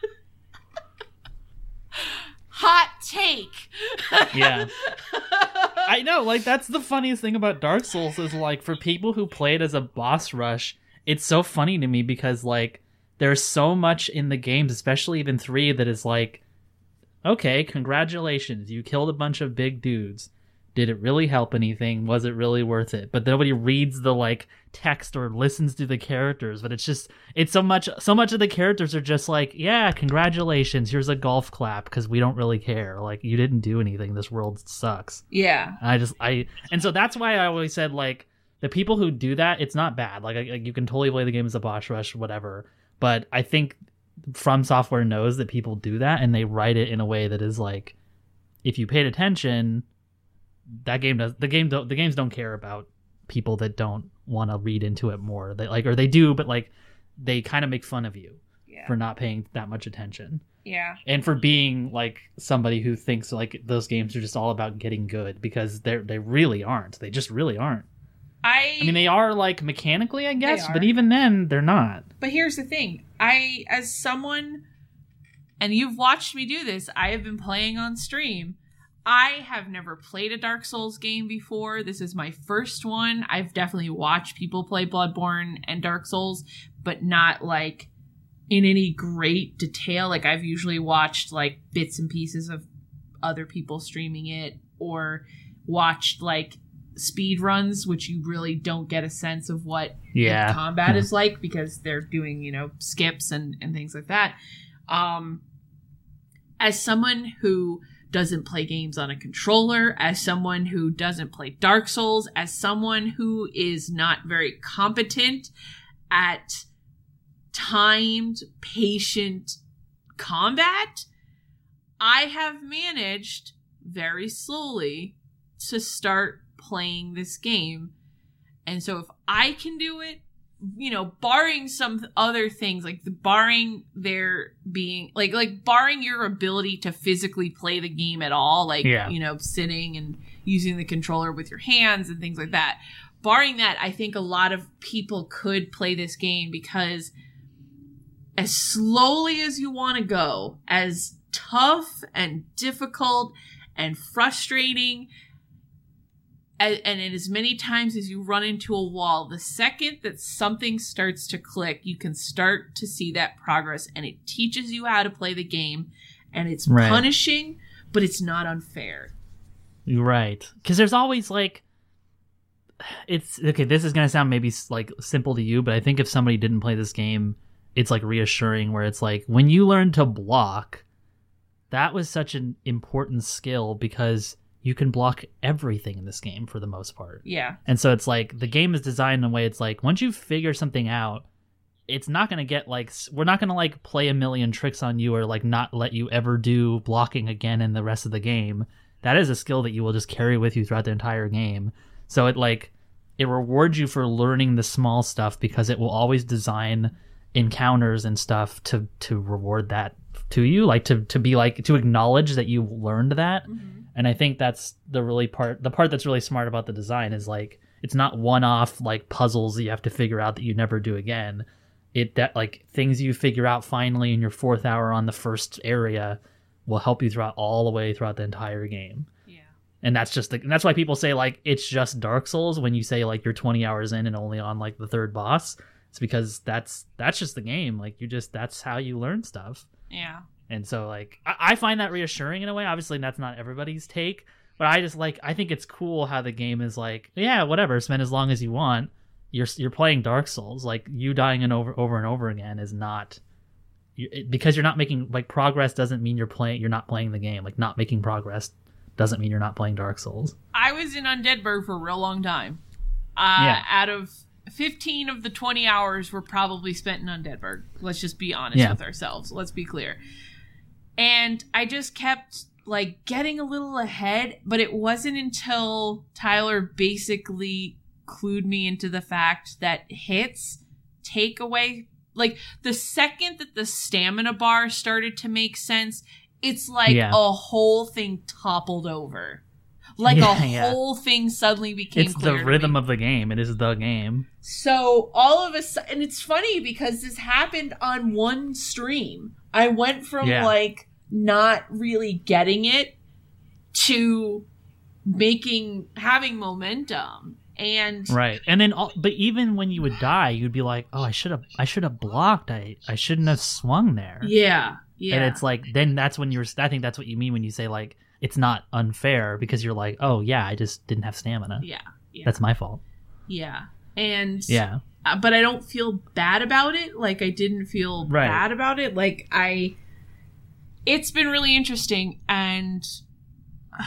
Hot take. Yeah. I know, like that's the funniest thing about Dark Souls is like for people who play it as a boss rush, it's so funny to me because like there's so much in the games, especially even three, that is like, okay, congratulations, you killed a bunch of big dudes. Did it really help anything? Was it really worth it? But nobody reads the like text or listens to the characters. But it's just it's so much so much of the characters are just like, yeah, congratulations, here's a golf clap because we don't really care. Like you didn't do anything. This world sucks. Yeah. And I just I and so that's why I always said like the people who do that, it's not bad. Like, like you can totally play the game as a boss rush, whatever. But I think From Software knows that people do that, and they write it in a way that is like, if you paid attention, that game does the game don't the games don't care about people that don't want to read into it more. They like or they do, but like they kind of make fun of you Yeah. for not paying that much attention. Yeah. And for being like somebody who thinks like those games are just all about getting good, because they they really aren't. They just really aren't. I I mean, they are like mechanically, I guess, are. but even then, they're not. But here's the thing. I, as someone, and you've watched me do this, I have been playing on stream. I have never played a Dark Souls game before. This is my first one. I've definitely watched people play Bloodborne and Dark Souls, but not like in any great detail. Like I've usually watched like bits and pieces of other people streaming it, or watched like speed runs, which you really don't get a sense of what Yeah. the combat Yeah. is like, because they're doing, you know, skips and, and things like that. Um, as someone who doesn't play games on a controller, as someone who doesn't play Dark Souls, as someone who is not very competent at timed, patient combat, I have managed very slowly to start playing this game. And so if I can do it, you know, barring some other things, like the barring there being like like barring your ability to physically play the game at all, like Yeah. you know, sitting and using the controller with your hands and things like that. Barring that, I think a lot of people could play this game, because as slowly as you want to go, as tough and difficult and frustrating, and, and as many times as you run into a wall, the second that something starts to click, you can start to see that progress, and it teaches you how to play the game, and it's Right. punishing, but it's not unfair. You're right. Because there's always like, it's okay. This is gonna sound maybe like simple to you, but I think if somebody didn't play this game, it's like reassuring. Where it's like when you learn to block, that was such an important skill, because you can block everything in this game for the most part. Yeah. And so it's like the game is designed in a way, it's like once you figure something out, it's not going to get like, s- we're not going to like play a million tricks on you, or like not let you ever do blocking again in the rest of the game. That is a skill that you will just carry with you throughout the entire game. So it like, it rewards you for learning the small stuff, because it will always design encounters and stuff to, to reward that to you, like to, to be like, to acknowledge that you learned that. Mm-hmm. And I think that's the really part, the part that's really smart about the design is like, it's not one-off like puzzles that you have to figure out that you never do again. It that like things you figure out finally in your fourth hour on the first area will help you throughout all the way throughout the entire game. Yeah. And that's just the, and that's why people say like it's just Dark Souls when you say like you're twenty hours in and only on like the third boss. It's because that's that's just the game. Like you just that's how you learn stuff. Yeah. And so, like, I, I find that reassuring in a way. Obviously, that's not everybody's take, but I just like I think it's cool how the game is like, yeah, whatever, spend as long as you want. You're you're playing Dark Souls. Like you dying in over over and over again is not you, it, because you're not making like progress doesn't mean you're playing. You're not playing the game. Like not making progress doesn't mean you're not playing Dark Souls. I was in Undeadburg for a real long time. Uh, Yeah. Out of fifteen of the twenty hours were probably spent in Undeadburg. Let's just be honest Yeah. with ourselves. Let's be clear. And I just kept like getting a little ahead, but it wasn't until Tyler basically clued me into the fact that hits take away, like the second that the stamina bar started to make sense, it's like Yeah. a whole thing toppled over. Like Yeah, a yeah. whole thing suddenly became It's clear the to rhythm me. of the game. It is the game. So all of a sudden, and it's funny because this happened on one stream. I went from Yeah. like not really getting it to making, having momentum. And Right. And then all, but even when you would die, you'd be like, "Oh, I should have I should have blocked. I I shouldn't have swung there." yeah, yeah. And it's like then that's when you're I think that's what you mean when you say like it's not unfair, because you're like, "Oh, yeah, I just didn't have stamina. yeah, yeah, That's my fault." yeah. And Yeah. uh, but I don't feel bad about it. Like I didn't feel Right. bad about it. Like I, it's been really interesting, and uh,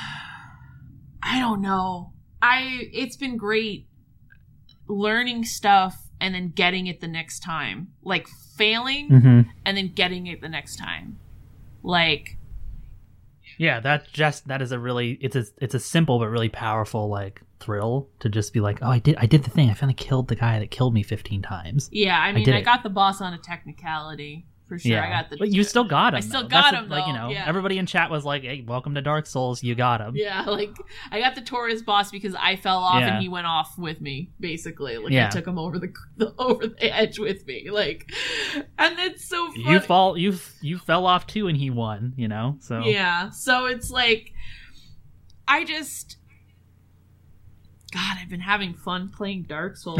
I don't know. I it's been great learning stuff and then getting it the next time. Like failing Mhm. and then getting it the next time. Like Yeah, that just that is a really it's a it's a simple but really powerful like thrill to just be like, "Oh, I did I did the thing. I finally killed the guy that killed me fifteen times." yeah, I mean did I, it. got the boss on a technicality. for sure. I got the. But you still got him. I still though. got That's him. Like though. you know, yeah. everybody in chat was like, "Hey, welcome to Dark Souls. You got him." Yeah, like I got the Taurus boss because I fell off Yeah. and he went off with me. Basically, like Yeah. I took him over the, the over the edge with me. Like, and it's so funny. You fall. You you fell off too, and he won. You know. So Yeah. So it's like, I just, God, I've been having fun playing Dark Souls.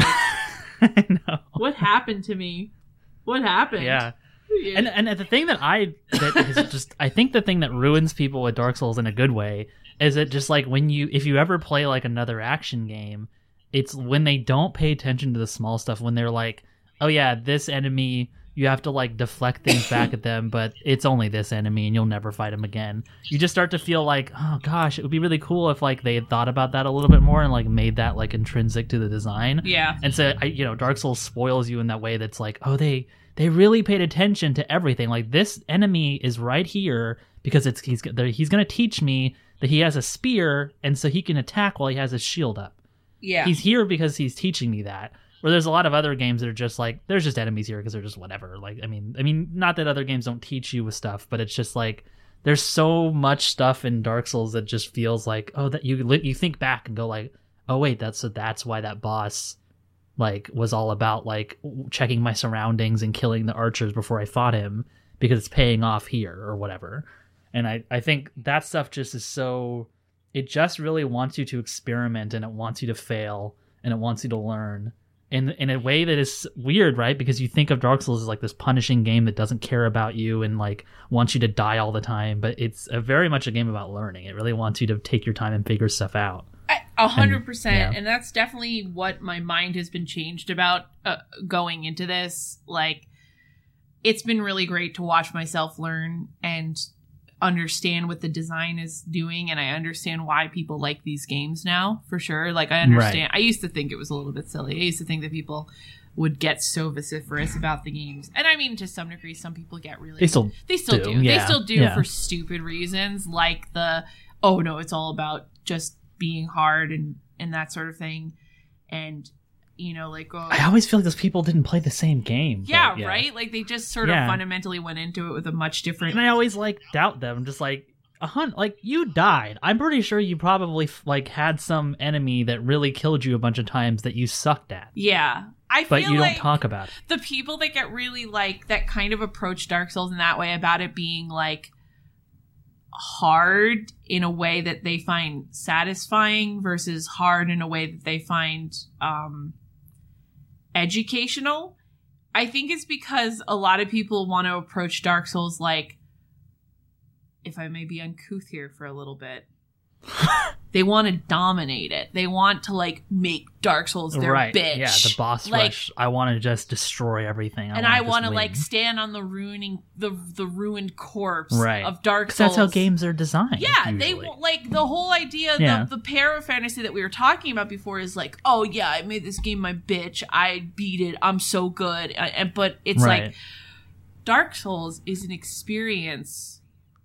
I know. What happened to me? What happened? Yeah. Yeah. And and the thing that I that is just I think the thing that ruins people with Dark Souls in a good way is that just like when you if you ever play like another action game, it's when they don't pay attention to the small stuff, when they're like, oh yeah, this enemy, you have to like deflect things back at them, but it's only this enemy and you'll never fight him again. You just start to feel like, oh gosh, it would be really cool if like they had thought about that a little bit more and like made that like intrinsic to the design. Yeah. And so, I, you know, Dark Souls spoils you in that way that's like, oh, they they really paid attention to everything. Like, this enemy is right here because it's he's, he's going to teach me that he has a spear, and so he can attack while he has his shield up. Yeah. He's here because he's teaching me that. Where there's a lot of other games that are just like, there's just enemies here because they're just whatever. Like, I mean, I mean, not that other games don't teach you with stuff, but it's just like, there's so much stuff in Dark Souls that just feels like, oh, that you you think back and go like, oh wait, that's so that's why that boss like was all about like checking my surroundings and killing the archers before I fought him because it's paying off here or whatever. And I, I think that stuff just is so, it just really wants you to experiment, and it wants you to fail, and it wants you to learn in in a way that is weird, right? Because you think of Dark Souls as like this punishing game that doesn't care about you and like wants you to die all the time, but it's a very much a game about learning. It really wants you to take your time and figure stuff out. A hundred percent, yeah. and that's definitely what my mind has been changed about uh, going into this. Like, it's been really great to watch myself learn and understand what the design is doing, and I understand why people like these games now, for sure. Like, I understand. Right. I used to think it was a little bit silly. I used to think that people would get so vociferous about the games, and I mean, to some degree, some people get really. They still, they still do. do. Yeah. They still do yeah. for stupid reasons, like the oh no, it's all about just being hard and and that sort of thing, and you know, like oh, I always feel like those people didn't play the same game. Yeah, but, yeah. right. Like they just sort yeah. of fundamentally went into it with a much different. And I always like doubt them. Just like a hunt, like you died. I'm pretty sure you probably like had some enemy that really killed you a bunch of times that you sucked at. Yeah, I feel but you like don't talk about it. The people that get really like that kind of approach Dark Souls in that way about it being like hard in a way that they find satisfying versus hard in a way that they find um educational. I think it's because a lot of people want to approach Dark Souls like, if I may be uncouth here for a little bit, they want to dominate it. They want to like make Dark Souls their right. bitch. Yeah, the boss like, rush. I want to just destroy everything. I and wanna I want to win. like stand on the ruining the the ruined corpse right. of Dark Because Souls. that's how games are designed. Yeah, usually. they want like the whole idea. Yeah. The, the para fantasy that we were talking about before is like, oh yeah, I made this game my bitch. I beat it. I'm so good. And but it's right. like Dark Souls is an experience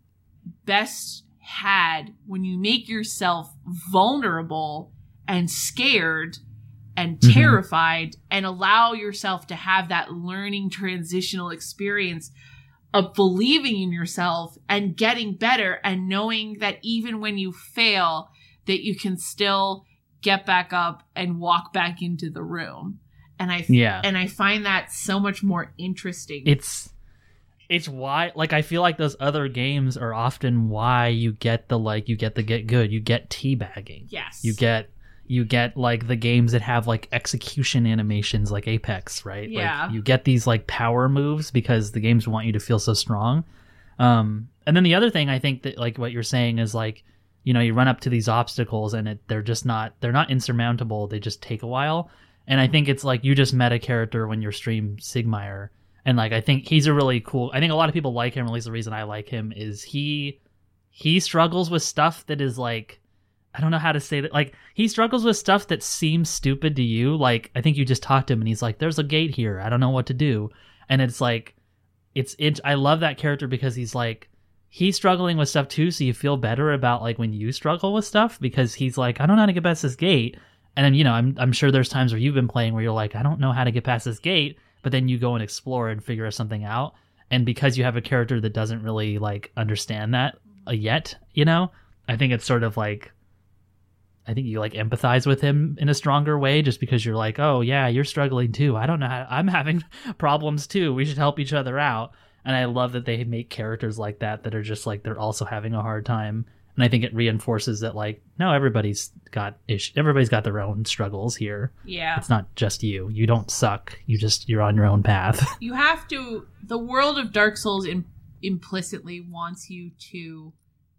best had when you make yourself vulnerable and scared and terrified mm-hmm. and allow yourself to have that learning transitional experience of believing in yourself and getting better and knowing that even when you fail, that you can still get back up and walk back into the room. And I yeah. and I find that so much more interesting. It's It's why, like, I feel like those other games are often why you get the, like, you get the get good. You get teabagging. Yes. You get, you get, like, the games that have, like, execution animations like Apex, right? Yeah. Like, you get these, like, power moves because the games want you to feel so strong. Um, and then the other thing I think that, like, what you're saying is, like, you know, you run up to these obstacles and it, they're just not, they're not insurmountable. They just take a while. And I think it's, like, you just met a character when you're stream Sigmire. And, like, I think he's a really cool... I think a lot of people like him, or at least the reason I like him, is he he struggles with stuff that is, like... I don't know how to say that. Like, he struggles with stuff that seems stupid to you. Like, I think you just talked to him, and he's like, there's a gate here. I don't know what to do. And it's, like... it's it. I love that character because he's, like... he's struggling with stuff, too, so you feel better about, like, when you struggle with stuff, because he's like, I don't know how to get past this gate. And, then, you know, I'm I'm sure there's times where you've been playing where you're like, I don't know how to get past this gate. But then you go and explore and figure something out. And because you have a character that doesn't really like understand that uh, yet, you know, I think it's sort of like, I think you like empathize with him in a stronger way just because you're like, oh yeah, you're struggling too. I don't know how, I'm having problems too. We should help each other out. And I love that they make characters like that that are just like, they're also having a hard time. And I think it reinforces that, like, no, everybody's got ish- everybody's got their own struggles here. Yeah. It's not just you. You don't suck. You just, you're on your own path. You have to, the world of Dark Souls in, implicitly wants you to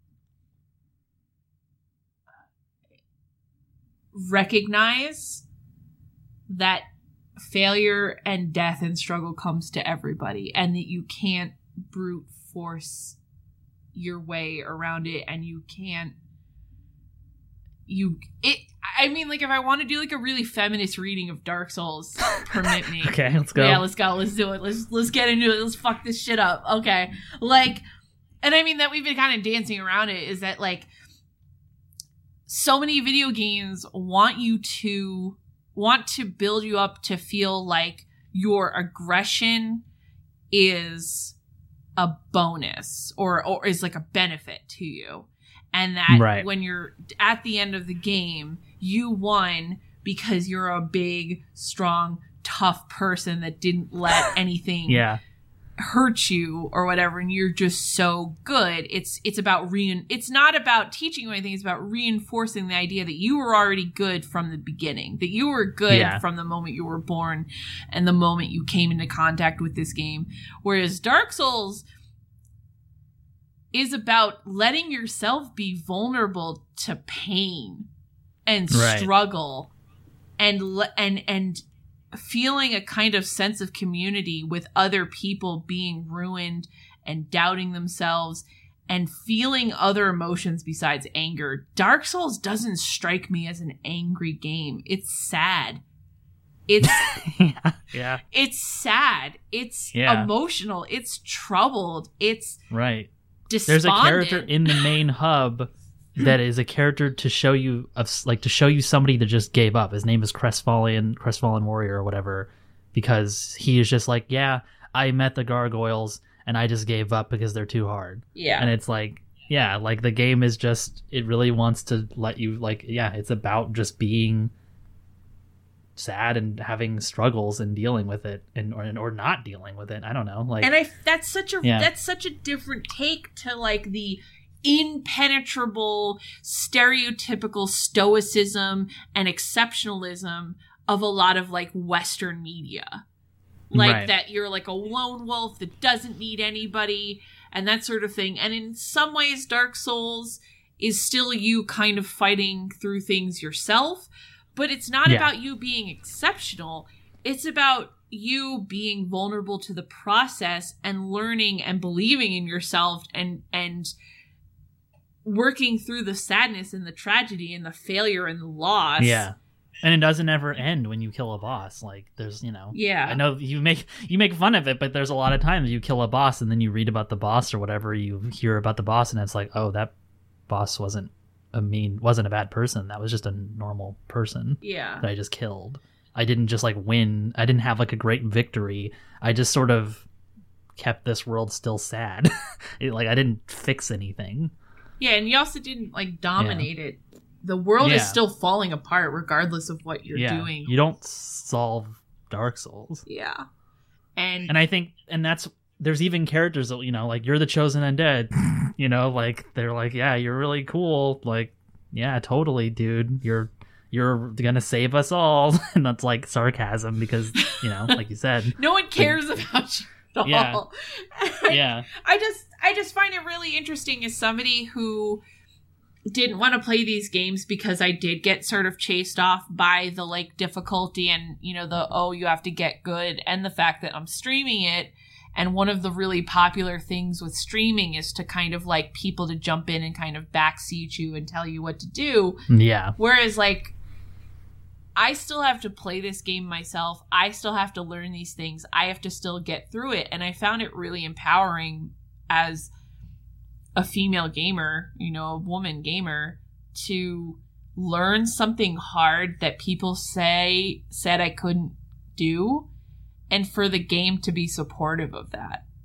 recognize that failure and death and struggle comes to everybody, and that you can't brute force your way around it, and you can't you it I mean, like, if I want to do like a really feminist reading of Dark Souls, permit me. Okay, let's go. Yeah, let's go. Let's do it. Let's let's get into it. Let's fuck this shit up. Okay. Like, and I mean that we've been kind of dancing around it, is that like so many video games want you to want to build you up to feel like your aggression is a bonus or or is like a benefit to you, and that right. when you're at the end of the game, you won because you're a big, strong, tough person that didn't let anything yeah. hurt you or whatever, and you're just so good. It's it's about re it's not about teaching you anything, it's about reinforcing the idea that you were already good from the beginning, that you were good yeah. from the moment you were born and the moment you came into contact with this game. Whereas Dark Souls is about letting yourself be vulnerable to pain and right. struggle and and and feeling a kind of sense of community with other people being ruined and doubting themselves and feeling other emotions besides anger. Dark Souls doesn't strike me as an angry game. It's sad. It's yeah. yeah. It's sad. It's yeah. emotional. It's troubled. It's right. despondent. There's a character in the main hub that is a character to show you of like to show you somebody that just gave up. His name is Crestfallen Crestfallen Warrior or whatever, because he is just like, yeah, I met the gargoyles and I just gave up because they're too hard. Yeah. And it's like, yeah, like the game is just, it really wants to let you, like, yeah, it's about just being sad and having struggles and dealing with it, and or, or not dealing with it. I don't know. Like, and I that's such a yeah. that's such a different take to like the impenetrable, stereotypical stoicism and exceptionalism of a lot of like Western media. Like right. that you're like a lone wolf that doesn't need anybody and that sort of thing. And in some ways, Dark Souls is still you kind of fighting through things yourself, but it's not yeah. about you being exceptional. It's about you being vulnerable to the process and learning and believing in yourself and and working through the sadness and the tragedy and the failure and the loss. Yeah. And it doesn't ever end when you kill a boss. Like, there's, you know, yeah. I know you make you make fun of it, but there's a lot of times you kill a boss and then you read about the boss or whatever, you hear about the boss, and it's like, oh, that boss wasn't a mean, wasn't a bad person. That was just a normal person. Yeah. That I just killed. I didn't just like win. I didn't have like a great victory. I just sort of kept this world still sad. it, like I didn't fix anything. Yeah, and you also didn't like dominate yeah. it. The world yeah. is still falling apart regardless of what you're yeah. doing. You don't solve Dark Souls. Yeah. And and I think and that's there's even characters that, you know, like, you're the chosen undead. You know, like, they're like, yeah, you're really cool. Like, yeah, totally, dude. You're you're gonna save us all. And that's like sarcasm because, you know, like you said. No one cares like, about you at yeah. all. yeah. I just I just find it really interesting as somebody who didn't want to play these games because I did get sort of chased off by the like difficulty and, you know, the, oh, you have to get good, and the fact that I'm streaming it. And one of the really popular things with streaming is to kind of like people to jump in and kind of backseat you and tell you what to do. Yeah. Whereas like, I still have to play this game myself. I still have to learn these things. I have to still get through it. And I found it really empowering as a female gamer, you know, a woman gamer, to learn something hard that people say said I couldn't do, and for the game to be supportive of that.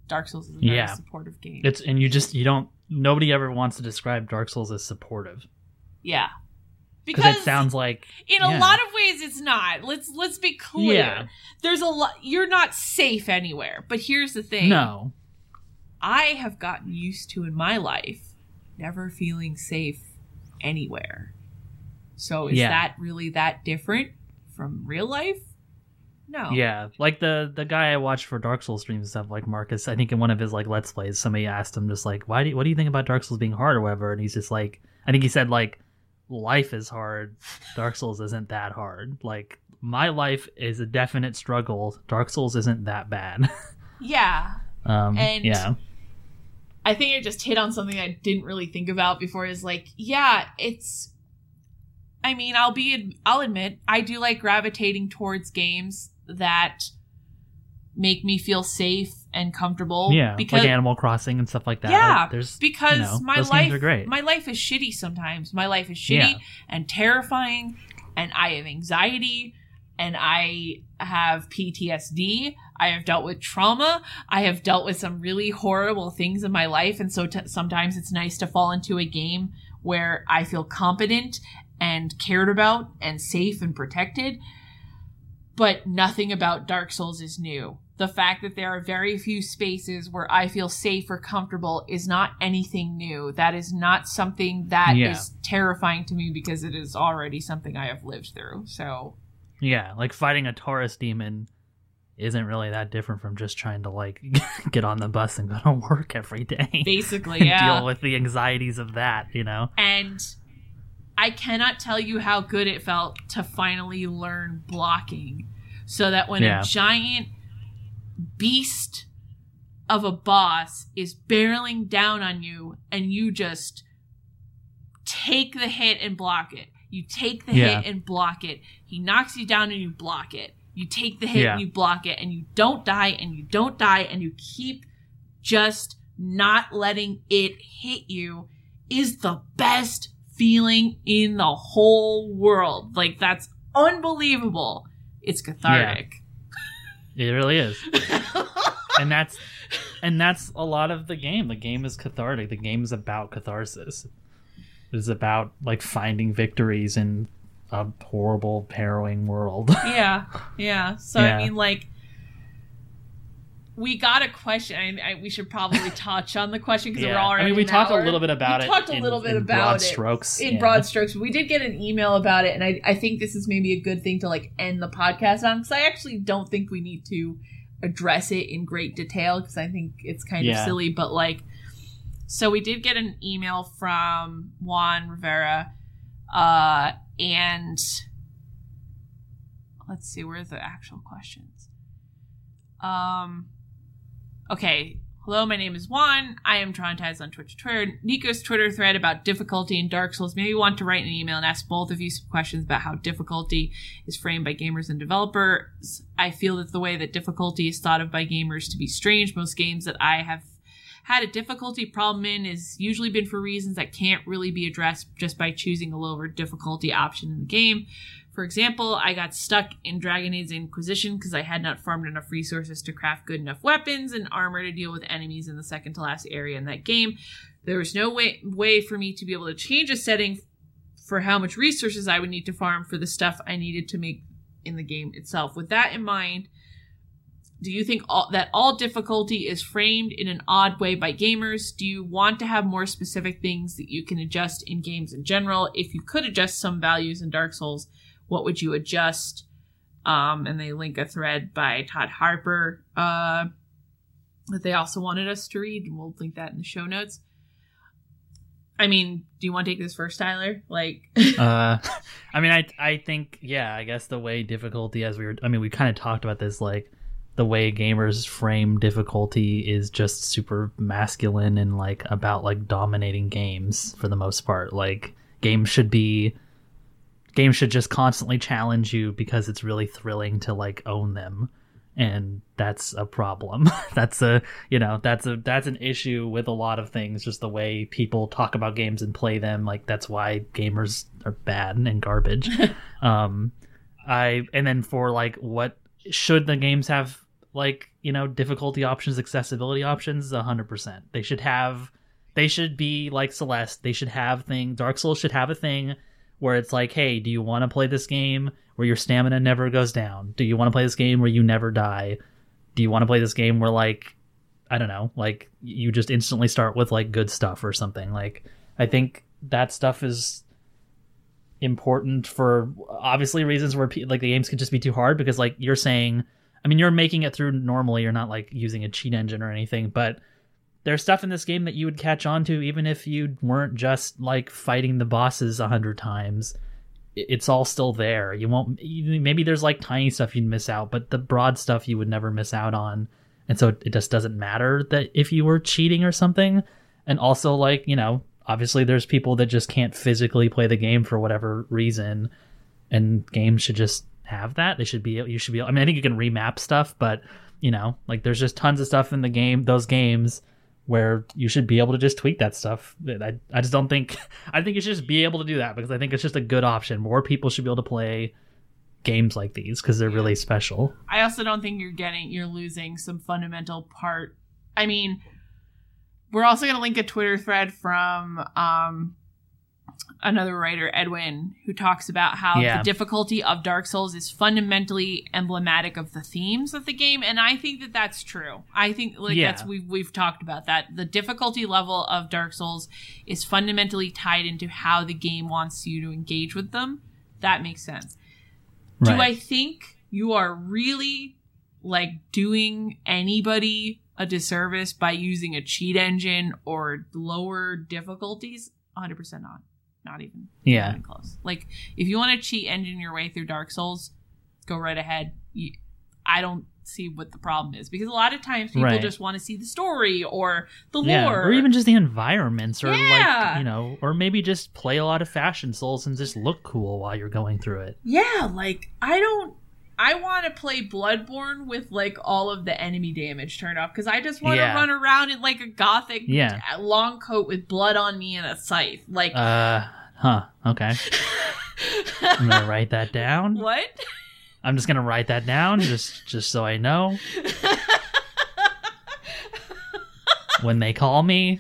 Dark Souls is a very Yeah. supportive game. It's and you just you don't nobody ever wants to describe Dark Souls as supportive. Yeah. Because it sounds like in yeah. a lot of ways it's not. Let's let's be clear. Yeah. There's a lot you're not safe anywhere. But here's the thing. No. I have gotten used to in my life never feeling safe anywhere. So is Yeah. that really that different from real life? No. Yeah, like the the guy I watched for Dark Souls streams and stuff, like Marcus. I think in one of his like Let's Plays, somebody asked him just like, "Why do you, what do you think about Dark Souls being hard or whatever?" And he's just like, I think he said like, "Life is hard. Dark Souls isn't that hard. Like my life is a definite struggle. Dark Souls isn't that bad." Yeah. um, And yeah, I think I just hit on something I didn't really think about before. Is like, yeah, it's. I mean, I'll be. I'll admit, I do like gravitating towards games that make me feel safe and comfortable. yeah, because like Animal Crossing and stuff like that. yeah, like, there's because you know, my those life, games are great. my life is shitty sometimes. My life is shitty Yeah. and terrifying, and I have anxiety, and I have P T S D. I have dealt with trauma. I have dealt with some really horrible things in my life, and so t- sometimes it's nice to fall into a game where I feel competent and cared about and safe and protected. But nothing about Dark Souls is new. The fact that there are very few spaces where I feel safe or comfortable is not anything new. That is not something that Yeah. is terrifying to me because it is already something I have lived through. So, Yeah, like fighting a Taurus demon isn't really that different from just trying to like get on the bus and go to work every day. basically, and yeah. deal with the anxieties of that, you know? And I cannot tell you how good it felt to finally learn blocking so that when Yeah. a giant beast of a boss is barreling down on you and you just take the hit and block it. You take the Yeah. hit and block it. He knocks you down and you block it. You take the hit Yeah. and you block it, and you don't die and you don't die and you keep just not letting it hit you is the best feeling in the whole world. Like, that's unbelievable. It's cathartic. It really is. and that's and that's a lot of the game. The game is cathartic. The game is about catharsis. It is about like finding victories in a horrible, harrowing world. yeah, yeah. So Yeah. I mean, like, we got a question. I, I, we should probably touch on the question because we're Yeah. already. I mean, we an talked hour. a little bit about we it. Talked a in- little bit in about broad it strokes. in yeah. broad strokes. We did get an email about it, and I, I think this is maybe a good thing to like end the podcast on because I actually don't think we need to address it in great detail because I think it's kind Yeah. of silly. But like, so we did get an email from Juan Rivera, uh, and. Let's see, where are the actual questions? Um, okay. Hello, my name is Juan. I am traumatized on Twitch, Twitter. Nico's Twitter thread about difficulty in Dark Souls made me want to write an email and ask both of you some questions about how difficulty is framed by gamers and developers. I feel that the way that difficulty is thought of by gamers to be strange. Most games that I have had a difficulty problem in is usually been for reasons that can't really be addressed just by choosing a lower difficulty option in the game. For example, I got stuck in Dragon Age Inquisition because I had not farmed enough resources to craft good enough weapons and armor to deal with enemies in the second to last area in that game. There was no way, way for me to be able to change a setting for how much resources I would need to farm for the stuff I needed to make in the game itself. With that in mind, do you think all, that all difficulty is framed in an odd way by gamers? Do you want to have more specific things that you can adjust in games in general? If you could adjust some values in Dark Souls, what would you adjust? Um, and they link a thread by Todd Harper uh, that they also wanted us to read, and we'll link that in the show notes. I mean, do you want to take this first, Tyler? Like, uh, I mean, I I think yeah. I guess the way difficulty, as we were, I mean, we kind of talked about this, like the way gamers frame difficulty is just super masculine and like about like dominating games for the most part. Like games should be. Games should just constantly challenge you because it's really thrilling to like own them, and that's a problem. that's a you know that's a that's an issue with a lot of things. Just the way people talk about games and play them, like that's why gamers are bad and garbage. um, I and then for like what should the games have like, you know, difficulty options, accessibility options, one hundred percent. They should have, they should be like Celeste. They should have thing. Dark Souls should have a thing where it's like, hey, do you want to play this game where your stamina never goes down? Do you want to play this game where you never die? Do you want to play this game where, like, I don't know, like, you just instantly start with, like, good stuff or something? Like, I think that stuff is important for obviously reasons where, like, the games could just be too hard because, like, you're saying, I mean, you're making it through normally, you're not, like, using a cheat engine or anything, but there's stuff in this game that you would catch on to even if you weren't just, like, fighting the bosses a hundred times. It's all still there. You won't, maybe there's, like, tiny stuff you'd miss out, but the broad stuff you would never miss out on. And so it just doesn't matter that if you were cheating or something. And also, like, you know, obviously there's people that just can't physically play the game for whatever reason, and games should just have that. They should be, you should be, I mean, I think you can remap stuff, but, you know, like, there's just tons of stuff in the game, those games, where you should be able to just tweak that stuff. I, I just don't think, I think you should just be able to do that because I think it's just a good option. More people should be able to play games like these because they're really special. I also don't think you're getting, you're losing some fundamental part. I mean, we're also going to link a Twitter thread from um, another writer, Edwin, who talks about how yeah. the difficulty of Dark Souls is fundamentally emblematic of the themes of the game, and I think that that's true. I think like yeah. that's we've we've talked about that. The difficulty level of Dark Souls is fundamentally tied into how the game wants you to engage with them. That makes sense. Right. Do I think you are really like doing anybody a disservice by using a cheat engine or lower difficulties? one hundred percent not. Not even, yeah. not even close. Like, if you want to cheat engine your way through Dark Souls, go right ahead. You, I don't see what the problem is, because a lot of times people right. just want to see the story or the yeah, lore. Or even just the environments, or yeah. like, you know, or maybe just play a lot of Fashion Souls and just look cool while you're going through it. Yeah, like, I don't, I want to play Bloodborne with, like, all of the enemy damage turned off, because I just want to yeah. run around in, like, a gothic yeah. long coat with blood on me and a scythe. Like, uh, huh, okay. I'm gonna write that down. What? I'm just gonna write that down, just just so I know. When they call me.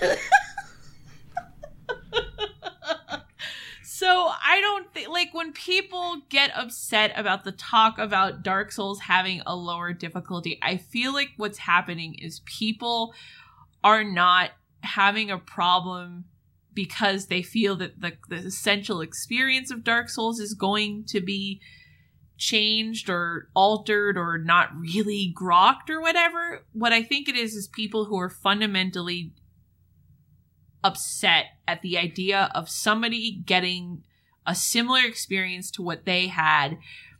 So I don't think, like, when people get upset about the talk about Dark Souls having a lower difficulty, I feel like what's happening is people are not having a problem because they feel that the, the essential experience of Dark Souls is going to be changed or altered or not really grokked or whatever. What I think it is is people who are fundamentally upset at the idea of somebody getting a similar experience to what they had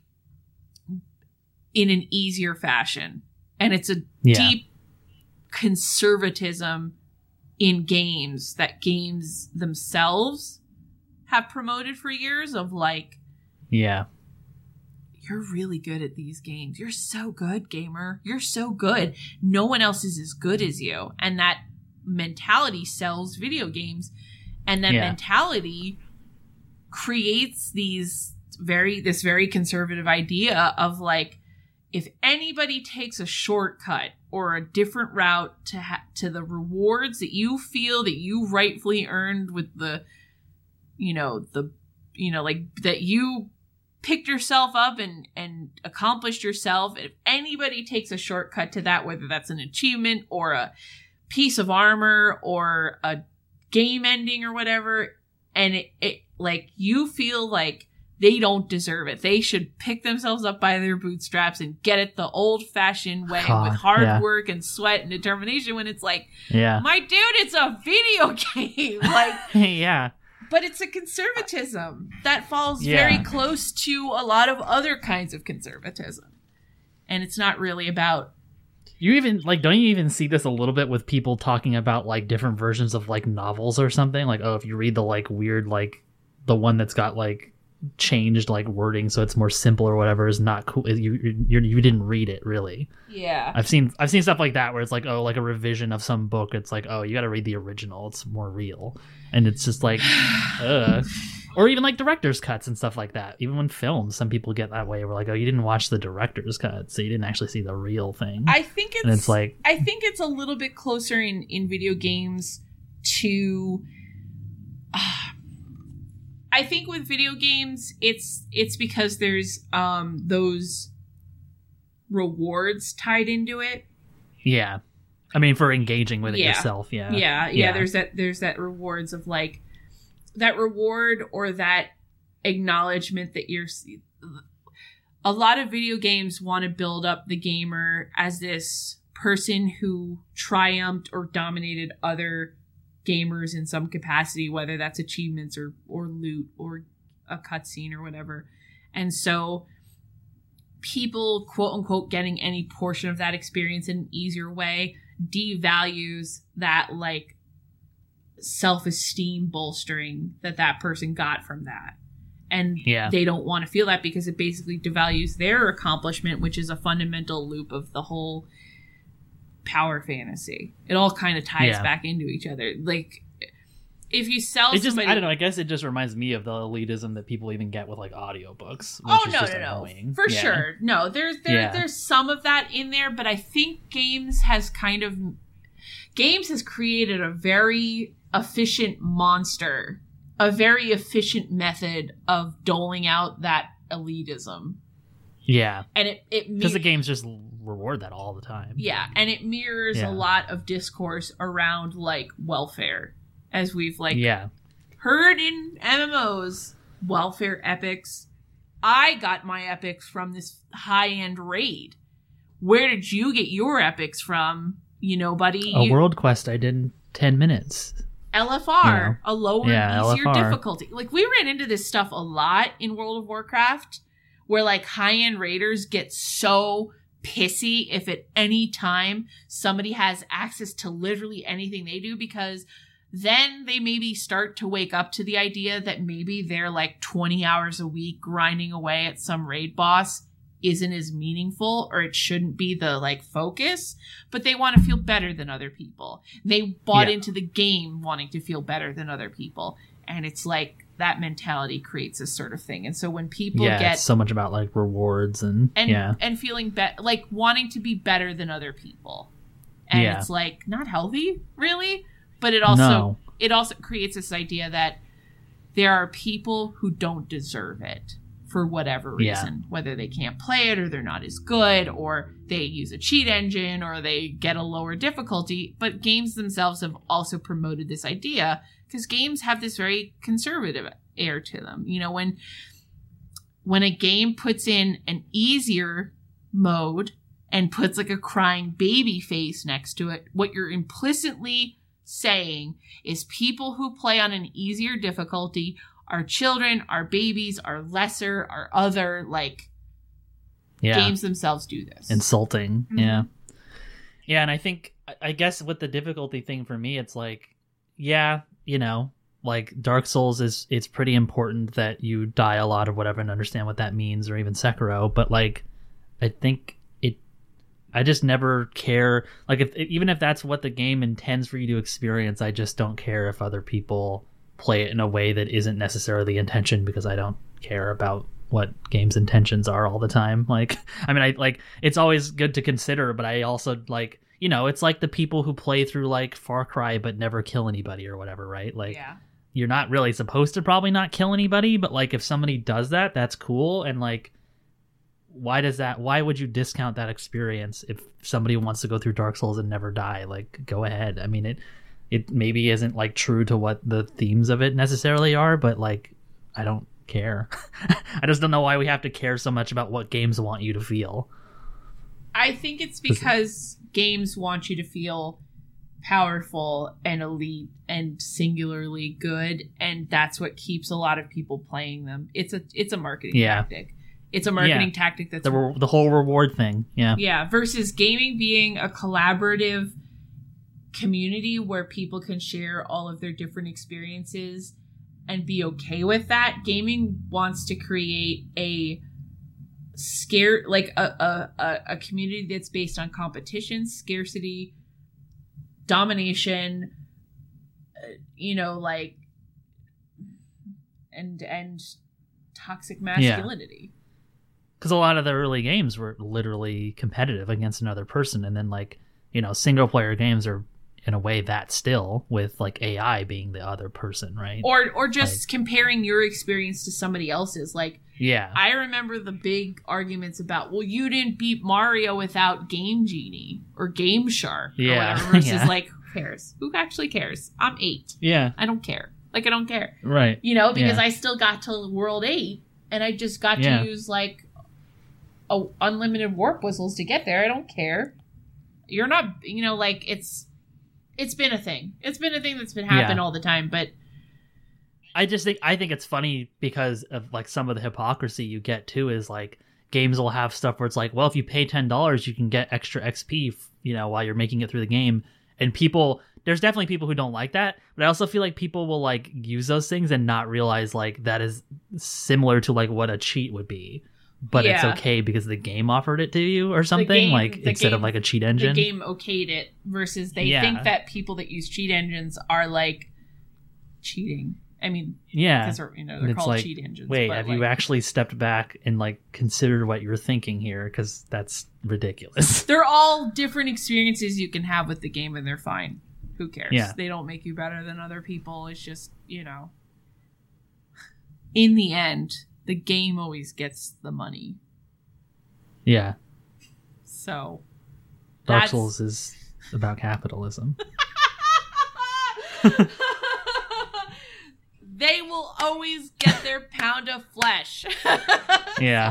in an easier fashion. And it's a yeah. deep conservatism in games that games themselves have promoted for years of, like, yeah, you're really good at these games. You're so good, gamer. You're so good. No one else is as good as you. And that mentality sells video games, and that yeah. mentality creates these very this very conservative idea of, like, if anybody takes a shortcut or a different route to ha- to the rewards that you feel that you rightfully earned with the, you know, the, you know, like, that you picked yourself up and and accomplished yourself, if anybody takes a shortcut to that, whether that's an achievement or a piece of armor or a game ending or whatever, and it, it like, you feel like they don't deserve it, they should pick themselves up by their bootstraps and get it the old-fashioned way God, with hard yeah. work and sweat and determination, when it's like, yeah. my dude, it's a video game. Like, yeah. But it's a conservatism that falls yeah. very close to a lot of other kinds of conservatism. And it's not really about... You even, like, don't you even see this a little bit with people talking about, like, different versions of, like, novels or something? Like, oh, if you read the, like, weird, like, the one that's got, like, changed, like, wording so it's more simple or whatever is not cool. You you you didn't read it, really. Yeah. I've seen I've seen stuff like that where it's like, oh, like a revision of some book. It's like, oh, you got to read the original. It's more real. And it's just like, uh. Or even like director's cuts and stuff like that. Even when films, some people get that way. We're like, oh, you didn't watch the director's cut, so you didn't actually see the real thing. I think it's, and it's like, I think it's a little bit closer in, in video games to. Uh, I think with video games, it's it's because there's um, those rewards tied into it. Yeah, I mean, for engaging with it yeah. yourself. Yeah. yeah, yeah, yeah. There's that. There's that rewards of like that reward or that acknowledgement that you're. A lot of video games want to build up the gamer as this person who triumphed or dominated other gamers in some capacity, whether that's achievements or or loot or a cutscene or whatever. And so people, quote unquote, getting any portion of that experience in an easier way devalues that like self-esteem bolstering that that person got from that. And yeah. they don't want to feel that because it basically devalues their accomplishment, which is a fundamental loop of the whole power fantasy. It all kind of ties yeah. back into each other. Like, if you sell it just somebody... I don't know, I guess it just reminds me of the elitism that people even get with like audiobooks, which oh is no just no annoying. no for yeah. sure. No, there's there yeah. there's some of that in there, but I think games has kind of games has created a very efficient monster, a very efficient method of doling out that elitism. Yeah. And it it because mir- the games just reward that all the time. Yeah, and it mirrors yeah. a lot of discourse around like welfare, as we've like yeah. heard in M M Os, welfare epics. I got my epics from this high-end raid. Where did you get your epics from? You know, buddy. A you- world quest I did in ten minutes. L F R, you know? a lower, yeah, easier L F R. difficulty. Like, we ran into this stuff a lot in World of Warcraft, where, like, high-end raiders get so pissy if at any time somebody has access to literally anything they do, because then they maybe start to wake up to the idea that maybe they're, like, twenty hours a week grinding away at some raid boss isn't as meaningful, or it shouldn't be the like focus, but they want to feel better than other people. They bought yeah. into the game wanting to feel better than other people, and it's like that mentality creates this sort of thing. And so when people yeah, get it's so much about like rewards and and yeah and feeling be- like wanting to be better than other people, and yeah. it's like not healthy really, but it also no. it also creates this idea that there are people who don't deserve it for whatever reason, yeah. whether they can't play it or they're not as good or they use a cheat engine or they get a lower difficulty. But games themselves have also promoted this idea because games have this very conservative air to them. You know, when when a game puts in an easier mode and puts like a crying baby face next to it, what you're implicitly saying is people who play on an easier difficulty our children, our babies, our lesser, our other, like, yeah. games themselves do this. Insulting, Mm-hmm. yeah. Yeah, and I think, I guess with the difficulty thing for me, it's like, yeah, you know, like Dark Souls is, it's pretty important that you die a lot or whatever and understand what that means, or even Sekiro, but like, I think it, I just never care, like, if even if that's what the game intends for you to experience, I just don't care if other people play it in a way that isn't necessarily the intention, because I don't care about what games' intentions are all the time. Like, I mean, I like, it's always good to consider, but I also like, you know, it's like the people who play through like Far Cry but never kill anybody or whatever, right? Like, yeah. you're not really supposed to probably not kill anybody, but like if somebody does that, that's cool. And like, why does that, why would you discount that experience if somebody wants to go through Dark Souls and never die? Like, go ahead. I mean, it, it maybe isn't like true to what the themes of it necessarily are, but like, I don't care. I just don't know why we have to care so much about what games want you to feel. I think it's because games want you to feel powerful and elite and singularly good, and that's what keeps a lot of people playing them. It's a it's a marketing yeah. tactic. It's a marketing yeah. tactic that's the re- the whole reward thing. Yeah. Yeah, versus gaming being a collaborative community where people can share all of their different experiences and be okay with that. Gaming wants to create a scare like a, a, a, a community that's based on competition, scarcity, domination, uh, you know, like and and toxic masculinity. Because a lot of the early games were literally competitive against another person, and then like, you know, single player games are in a way that still, with like A I being the other person, right? Or or just like, comparing your experience to somebody else's. Like, yeah, I remember the big arguments about, well, you didn't beat Mario without Game Genie or Game Shark or yeah. whatever. Versus yeah. like, who cares? Who actually cares? I'm eight. Yeah, I don't care. Like, I don't care. Right. You know, because yeah. I still got to World eight, and I just got yeah. to use like a unlimited warp whistles to get there. I don't care. You're not, you know, like it's. It's been a thing. It's been a thing that's been happening yeah. all the time, but I just think I think it's funny because of like some of the hypocrisy you get too is like games will have stuff where it's like, well, if you pay ten dollars, you can get extra X P, you know, while you're making it through the game. And people, there's definitely people who don't like that, but I also feel like people will like use those things and not realize like that is similar to like what a cheat would be. But yeah. it's okay because the game offered it to you or something, game, like instead game, of like a cheat engine. The game okayed it versus they yeah. think that people that use cheat engines are like cheating. I mean, yeah, because you know they're it's called like, cheat engines. Wait, but have like, you actually stepped back and like considered what you're thinking here? Because that's ridiculous. They're all different experiences you can have with the game, and they're fine. Who cares? Yeah. They don't make you better than other people. It's just, you know, in the end, the game always gets the money. Yeah. So Dark that's... Souls is about capitalism. They will always get their pound of flesh. Yeah.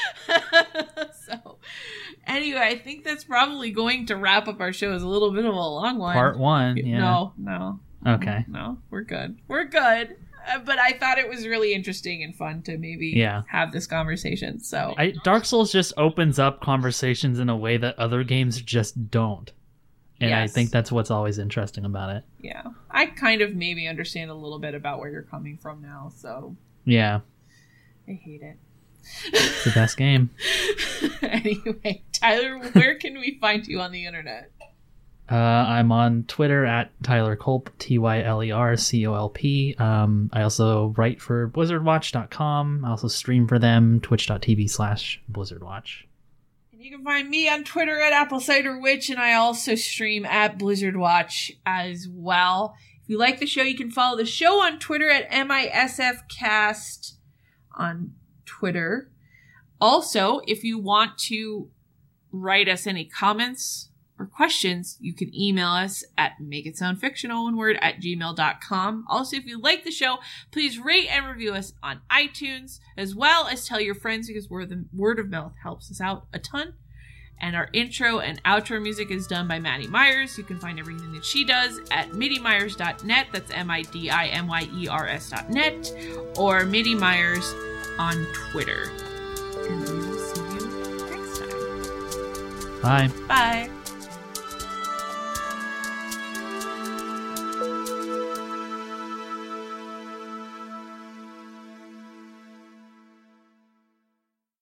So anyway, I think that's probably going to wrap up our show. It's a little bit of a long one. Part one. Yeah. No, no. Okay. No, we're good. We're good. Uh, but I thought it was really interesting and fun to maybe yeah. have this conversation. So I, Dark Souls just opens up conversations in a way that other games just don't. And yes. I think that's what's always interesting about it. Yeah. I kind of maybe understand a little bit about where you're coming from now. So yeah. I hate it. It's the best game. Anyway, Tyler, where can we find you on the internet? Uh, I'm on Twitter at Tyler Culp, T Y L E R C O L P. Um, I also write for blizzard watch dot com. I also stream for them, twitch.tv slash blizzardwatch. And you can find me on Twitter at Apple Cider Witch, and I also stream at Blizzard Watch as well. If you like the show, you can follow the show on Twitter at M I S F Cast on Twitter. Also, if you want to write us any comments or questions, you can email us at makeitsoundfictional, one word, at gmail dot com. Also, if you like the show, please rate and review us on iTunes, as well as tell your friends, because word of, word of mouth helps us out a ton. And our intro and outro music is done by Maddie Myers. You can find everything that she does at middy myers dot net. That's M I D I M Y E R S dot net. Or Middy Myers on Twitter. And we will see you next time. Bye. Bye.